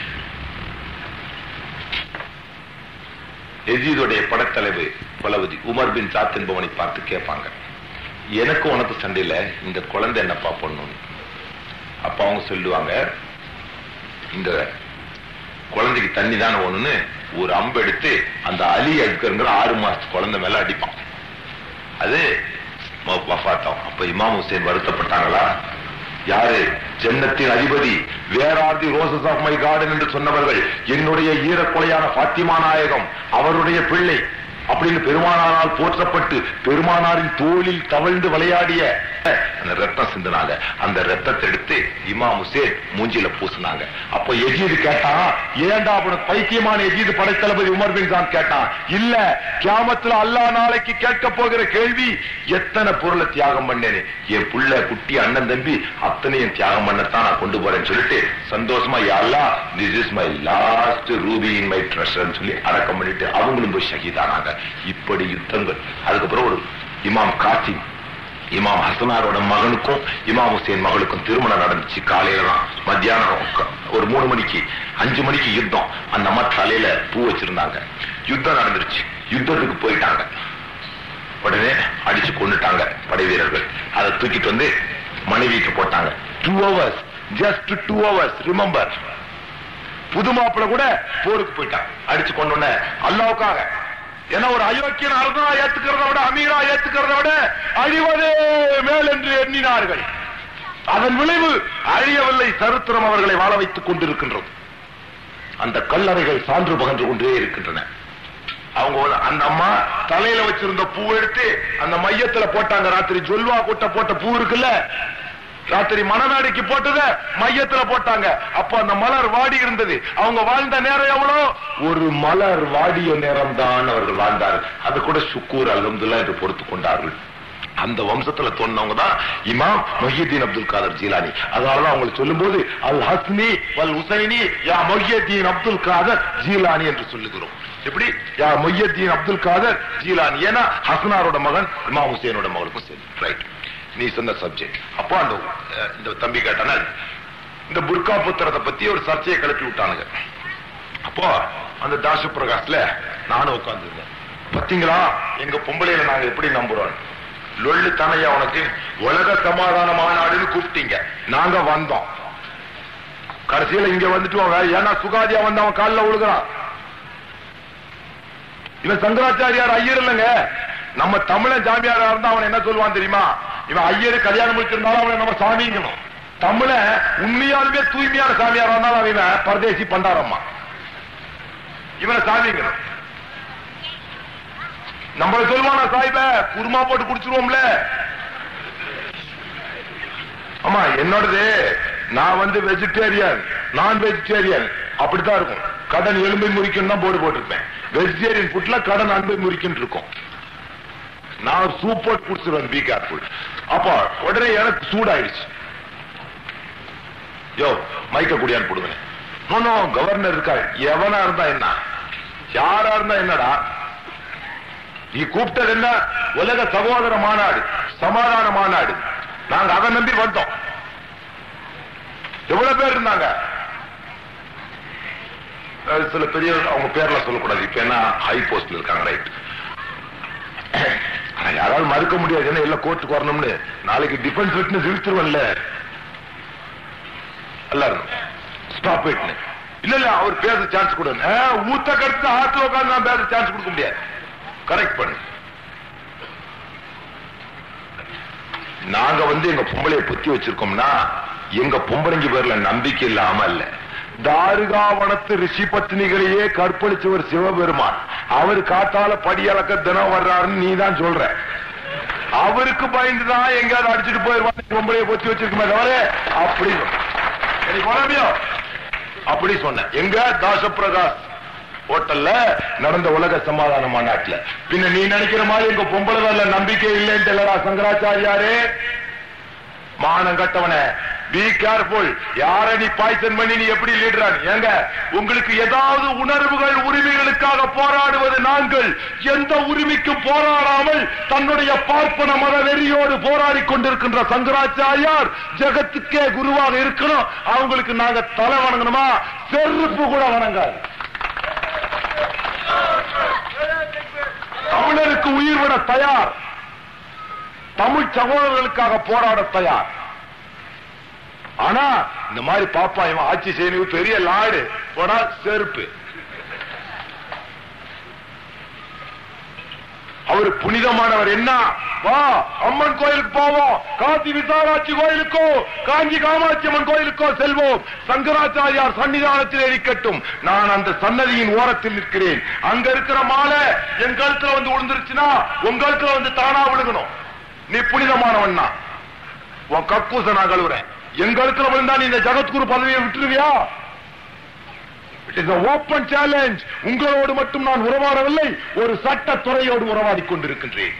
எஜீதுடைய படத்தலைவு பலவதி உமர் பின் சாத் என்பவனை பார்த்து கேட்பாங்க, எனக்கு உனக்கு சண்டையில இந்த குழந்தை என்னப்பா பண்ணும்? அப்ப அவங்க சொல்லுவாங்க, இந்த குழந்தைக்கு தண்ணி தானே ஒண்ணுன்னு ஒரு அம்பு எடுத்து அந்த அலி அஸ்கர்ங்கிற ஆறு மாசத்து குழந்தை மேல அடிப்பான். அது வஃபாத்தாம். அப்ப இமாம் ஹுசேன் வருத்தப்பட்டாங்களா? யாரு? ஜன்னத்தின் அதிபதி, where are the roses of my garden என்று சொன்னவர்கள், என்னுடைய ஈரக்கொலையான ஃபாத்திமா நாயகம், அவருடைய பிள்ளை அப்படின்னு பெருமானாரால் போற்றப்பட்டு பெருமானாரின் தோளில் தவழ்ந்து விளையாடிய அந்த ரத்தம் சிந்தினாங்க. அந்த ரத்தத்தை எடுத்து இமாம் ஹுசேன் மூஞ்சில பூசினாங்க. அப்ப எஜீது கேட்டான், ஏண்டா உனக்கு பைத்தியமான எஜீது படைத்தளபதி உமர் பின் சாத் கேட்டான். இல்ல, கியாமத்துல அல்லாஹ் நாளைக்கு கேட்க போகிற கேள்வி, எத்தனை பொருளை தியாகம் பண்ணேன்னு. என் புள்ள, குட்டி, அண்ணன், தம்பி அத்தனையும் தியாகம் பண்ணத்தான் நான் கொண்டு போறேன்னு சொல்லிட்டு சந்தோஷமா, யா Allah, this is my last ruby in my treasure சொல்லி அடக்கம் பண்ணிட்டு அவங்களும் போய் ஷஹீதானாங்க. இப்படி யுத்தங்கள். அதுக்கப்புறம் ஒரு இமாம் காசிம், இமாம் ஹசனாரோட மகனுக்கும் இமாம் ஹுசேன் மகளுக்கும் திருமணம் நடந்துச்சு. காலையில தான் மத்தியானம் ஒரு மூணு மணிக்கு அஞ்சு மணிக்கு யுத்தம். அந்த அம்மா தலையில பூ வச்சிருந்தாங்க. யுத்தம் நடந்துருச்சு. யுத்தத்துக்கு போயிட்டாங்க. உடனே அடிச்சு கொண்டுட்டாங்க படை வீரர்கள். அதை தூக்கிட்டு வந்து மனைவிக்கு போட்டாங்க. Two hours just two hours remember. புது மாப்பிள்ள கூட போருக்கு போயிட்டாங்க அடிச்சு கொண்டு அல்லாவுக்காக. ஏன்னா ஒரு அயோக்கியன் அரசா ஏத்துக்கிறத விட அமீரா ஏத்துக்கிறத விட அழிவதே மேல் என்று எண்ணினார்கள். அதன் விளைவு அழியவில்லை, சரித்திரம் அவர்களை வாழ வைத்துக் கொண்டிருக்கின்றது. அந்த கல்லறைகள் சான்று பகன்று கொண்டே இருக்கின்றன. அவங்க அந்த அம்மா தலையில வச்சிருந்த பூ எடுத்து அந்த மையத்துல போட்டாங்க. ராத்திரி ஜொல்வா கூட்ட போட்ட பூ இருக்குல்ல, ராத்திரி மணமேடைக்கு போட்டத மையத்துல போட்டாங்க. அப்ப அந்த மலர் வாடி இருந்தது. அவங்க வாழ்ந்த நேரம் எவ்வளவு? ஒரு மலர் வாடிய நேரம் தான் அவர்கள் வாழ்ந்தார்கள். அது கூட சுக்கூர் அல்ஹம்துலில்லாஹ் என்று பொறுத்து கொண்டார்கள். அந்த வம்சத்துல தோன்றவங்க தான் இமாம் மொஹியுத்தீன் அப்துல் காதர் ஜீலானி. அதனாலதான் அவங்களுக்கு சொல்லும் போது அல் ஹஸ்னி வல் ஹுசைனி யா மொஹியுத்தீன் அப்துல் காதர் ஜீலானி என்று சொல்லுகிறோம். எப்படி? யா மொஹியுத்தீன் அப்துல் காதர் ஜீலானி. ஏன்னா ஹசனாரோட மகன் இமாம் ஹுசேனோட மகளுக்கும் சரி. ரைட், நீ சொன்ன சப்ஜெக்ட். அப்போ அந்த இந்த தம்பி கேட்டான இந்த புர்கா புத்திரத்தை பத்தி ஒரு சர்ச்சையை கிளப்பி விட்டானுங்க. அப்போ அந்த தாசு பிரகாஷ்ல நானும் உட்கார்ந்துருந்தேன். பாத்தீங்களா எங்க பொம்பளையில நாங்க எப்படி நம்புறோம்? லொல்லு தனையா உனக்கு உலக சமாதான மாநாடுன்னு கூப்பிட்டீங்க, நாங்க வந்தோம். கடைசியில இங்க வந்துட்டு ஏன்னா சுகாதியா வந்து அவன் காலில் விழுகிறான். இவன் சங்கராச்சாரியார் ஐயர் இல்லைங்க, நம்ம தமிழன் ஜாமியாரா இருந்தா அவன் என்ன சொல்லுவான் தெரியுமா? இவன் ஐயரு கல்யாணம் முடிச்சிருந்தாலும் அவனை நம்ம சாமிங்கணும். தமிழ உண்மையாலுமே தூய்மையான சாமியாரா இருந்தாலும் அவன் பரதேசி பண்டாரம்மா, இவனை சாமிங்கணும். நம்மள சொல்லுவானா சாயிப குருமா போட்டு குடிச்சிருவோம்ல. ஆமா, என்னோடது நான் வந்து வெஜிடேரியன் நான் வெஜிடேரியன் அப்படித்தான் இருக்கும். கடன் எலும்பை முறிக்கும் தான் போர்டு போட்டிருப்பேன். வெஜிடேரியன் ஃபுட்ல கடன் அன்பை முறிக்கும் இருக்கும். நான் சூப் போட்டு குடிச்சிருவேன், பி கேர்ஃபுல். அப்ப உடனே எனக்கு சூடாயிடுச்சு. யோ மைக்க குடியான்னு போடுவேன். நோ கவர்னர் இருக்கா, எவனா இருந்தா என்ன, யாரா இருந்தா என்னடா, நீ கூப்பிட்டது என்ன? உலக சகோதர மாநாடு, சமாதான மாநாடு. நாங்க அதை நம்பி வந்தோம். எவ்வளவு பேர் இருந்தாங்க? சில பெரிய அவங்க பேர்ல சொல்லக்கூடாது, இப்ப என்ன ஹை போஸ்ட்ல இருக்காங்க. ரைட், யாராவது மறுக்க முடியாது, ஏன்னா எல்லாம் கோர்ட்டுக்கு வரணும்னு. நாளைக்கு டிஃபென்ஸ் விட்னஸ் இழுத்துருவன்ல எல்லாரும். Stop it. இல்ல இல்ல அவர் பேச சான்ஸ் கொடுங்க. ஊத்த கருத்து ஆத்துல உட்காந்து நான் பேச சான்ஸ் கொடுக்க முடியாது. கரெக்ட் பண்ணு. நாங்க வந்து எங்க பொம்பளைய புத்தி வச்சிருக்கோம்னா எங்க பொம்பளைங்க பேர்ல நம்பிக்கை இல்லாம இல்ல. தாருகாவனத்து ரிஷி பத்னிகளையே கற்பழிச்சவர் சிவபெருமான். அவரு காத்தால படியளக்க தினம் வர்றாருன்னு நீ தான் சொல்ற. அவருக்கு பயந்துதான் எங்காவது அடிச்சுட்டு போயிருவாங்க பொம்பளைய பொத்தி வச்சிருக்குமே தவிர அப்படி அப்படி சொன்ன. எங்க தாசப்பிரகாஷ் ஹோட்டல்ல நடந்த உலக சமாதான மாநாட்டுல. பின்ன நீ நினைக்கிற மாதிரி எங்க பொம்பளை மேல நம்பிக்கை இல்லைன்னு சங்கராச்சாரியாரே. மானம் கட்டவன, பி கேர்ஃபுல். யார நீ பாய்சன் பண்ணி நீ எப்படி லீடர்? ஏங்க உங்களுக்கு ஏதாவது உணர்வுகள் உரிமைகளுக்காக போராடுவது நாங்கள். எந்த உரிமைக்கும் போராடாமல் தன்னுடைய பார்ப்பன மத வெறியோடு போராடி கொண்டிருக்கின்ற சங்கராச்சாரியார் ஜெகத்துக்கே குருவாக இருக்கணும். அவங்களுக்கு நாங்க தலை வணங்கணுமா? செருப்பு கூட வணங்காது. தமிழருக்கு உயிர் விட தயார், தமிழ் சகோதரர்களுக்காக போராட தயார். ஆனா இந்த மாதிரி பாப்பா இவன் ஆட்சி செய்யணும் பெரிய லாடு போடா செருப்பு. அவர் புனிதமானவர். என்ன வா அம்மன் கோயிலுக்கு போவோம், காசி விசாலாட்சி கோயிலுக்கோ காஞ்சி காமாட்சி அம்மன் கோயிலுக்கோ செல்வோம். சங்கராச்சாரியார் சன்னிதானத்தில் இருக்கட்டும், நான் அந்த சன்னதியின் ஓரத்தில் நிற்கிறேன். அங்க இருக்கிற மாலை என் கழுத்துல வந்து விழுந்துருச்சுன்னா உன் கழுத்துல வந்து தானா விழுகணும். நீ புனிதமானவன், உன் கக்கூச நான் கழுவுறேன். என் கழுத்துல விழுந்தா நீ இந்த ஜகத்குரு பதவியை விட்டுருவியா? It is open challenge. உங்களோடு மட்டும் நான் உறவாடவில்லை, ஒரு சட்டத்துறையோடு உறவாடி கொண்டிருக்கின்றேன்.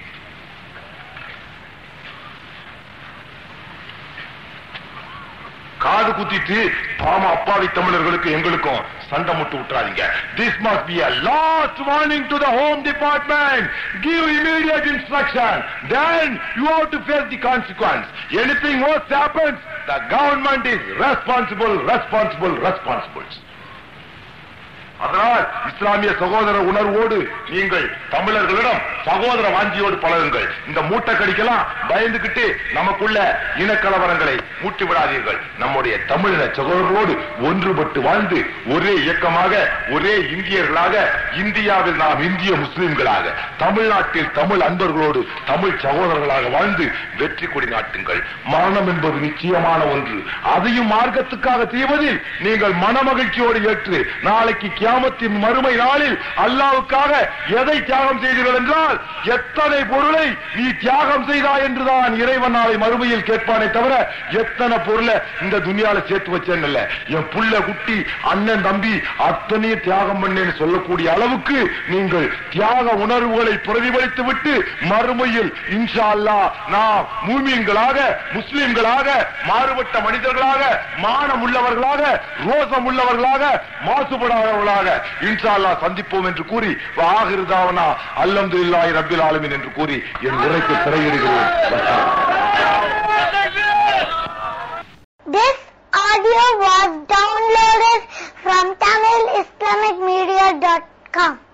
காது குத்திட்டு பாம அப்பாவி தமிழர்களுக்கு எங்களுக்கும் சண்டை முட்டு விட்டுறாதீங்க. This must be a last warning to the home department. Give immediate instruction, then you have to face the consequence. Anything worse happens, the government is responsible, responsible, responsible. அதனால் இஸ்லாமிய சகோதர உணர்வோடு நீங்கள் தமிழர்களிடம் சகோதர வாஞ்சியோடு பழகுங்கள். இந்த மூட்டை கடிக்கலாம் பயந்துகிட்டு நமக்குள்ள இனக்கலவரங்களை மூட்டி விடாதீர்கள். நம்முடைய தமிழக சகோதரர்களோடு ஒன்றுபட்டு வாழ்ந்து ஒரே இயக்கமாக ஒரே இந்தியர்களாக இந்தியாவில் நாம் இந்திய முஸ்லிம்களாக தமிழ்நாட்டில் தமிழ் அன்பர்களோடு தமிழ் சகோதரர்களாக வாழ்ந்து வெற்றி கொடி நாட்டுங்கள். மரணம் என்பது நிச்சயமான ஒன்று. அதையும் மார்க்கத்துக்காக செய்வதில் நீங்கள் மனமகிழ்ச்சியோடு ஏற்று நாளைக்கு கியாமத்தின் மறுமை நாளில் அல்லாஹ்வுக்காக எதை தியாகம் செய்தீர்கள் என்றால் எத்தனை பொருளை நீ தியாகம் செய்தாய் என்றுதான் இறைவன் நாளை மறுமையில் கேட்பானே தவிர எத்தனை பொருளை இந்த துனியால சேர்த்து வச்சேன் இல்ல, என் புள்ள குட்டி அண்ணன் தம்பி அத்தனையும் தியாகம் பண்ணேன்னு சொல்லக்கூடிய அளவுக்கு நீங்கள் தியாக உணர்வுகளை பிரதிபலித்து விட்டு மறுமையில் இன்ஷா அல்லாஹ் நாம் மூமின்களாக முஸ்லிம்களாக மாறுபட்ட மனிதர்களாக மானம் உள்ளவர்களாக ரோசம் உள்ளவர்களாக மாசுபடாதவர்களாக இன்ஷா அல்லாஹ் சந்திப்போம் என்று கூறி ஆகிரு தாவனா அல்ஹம்துலில்லாஹி ரப்பில் ஆலமீன் என்று கூறி என் உரைக்கு திரையிடுகிறேன். This audio was downloaded from Tamil Islamic Media dot com.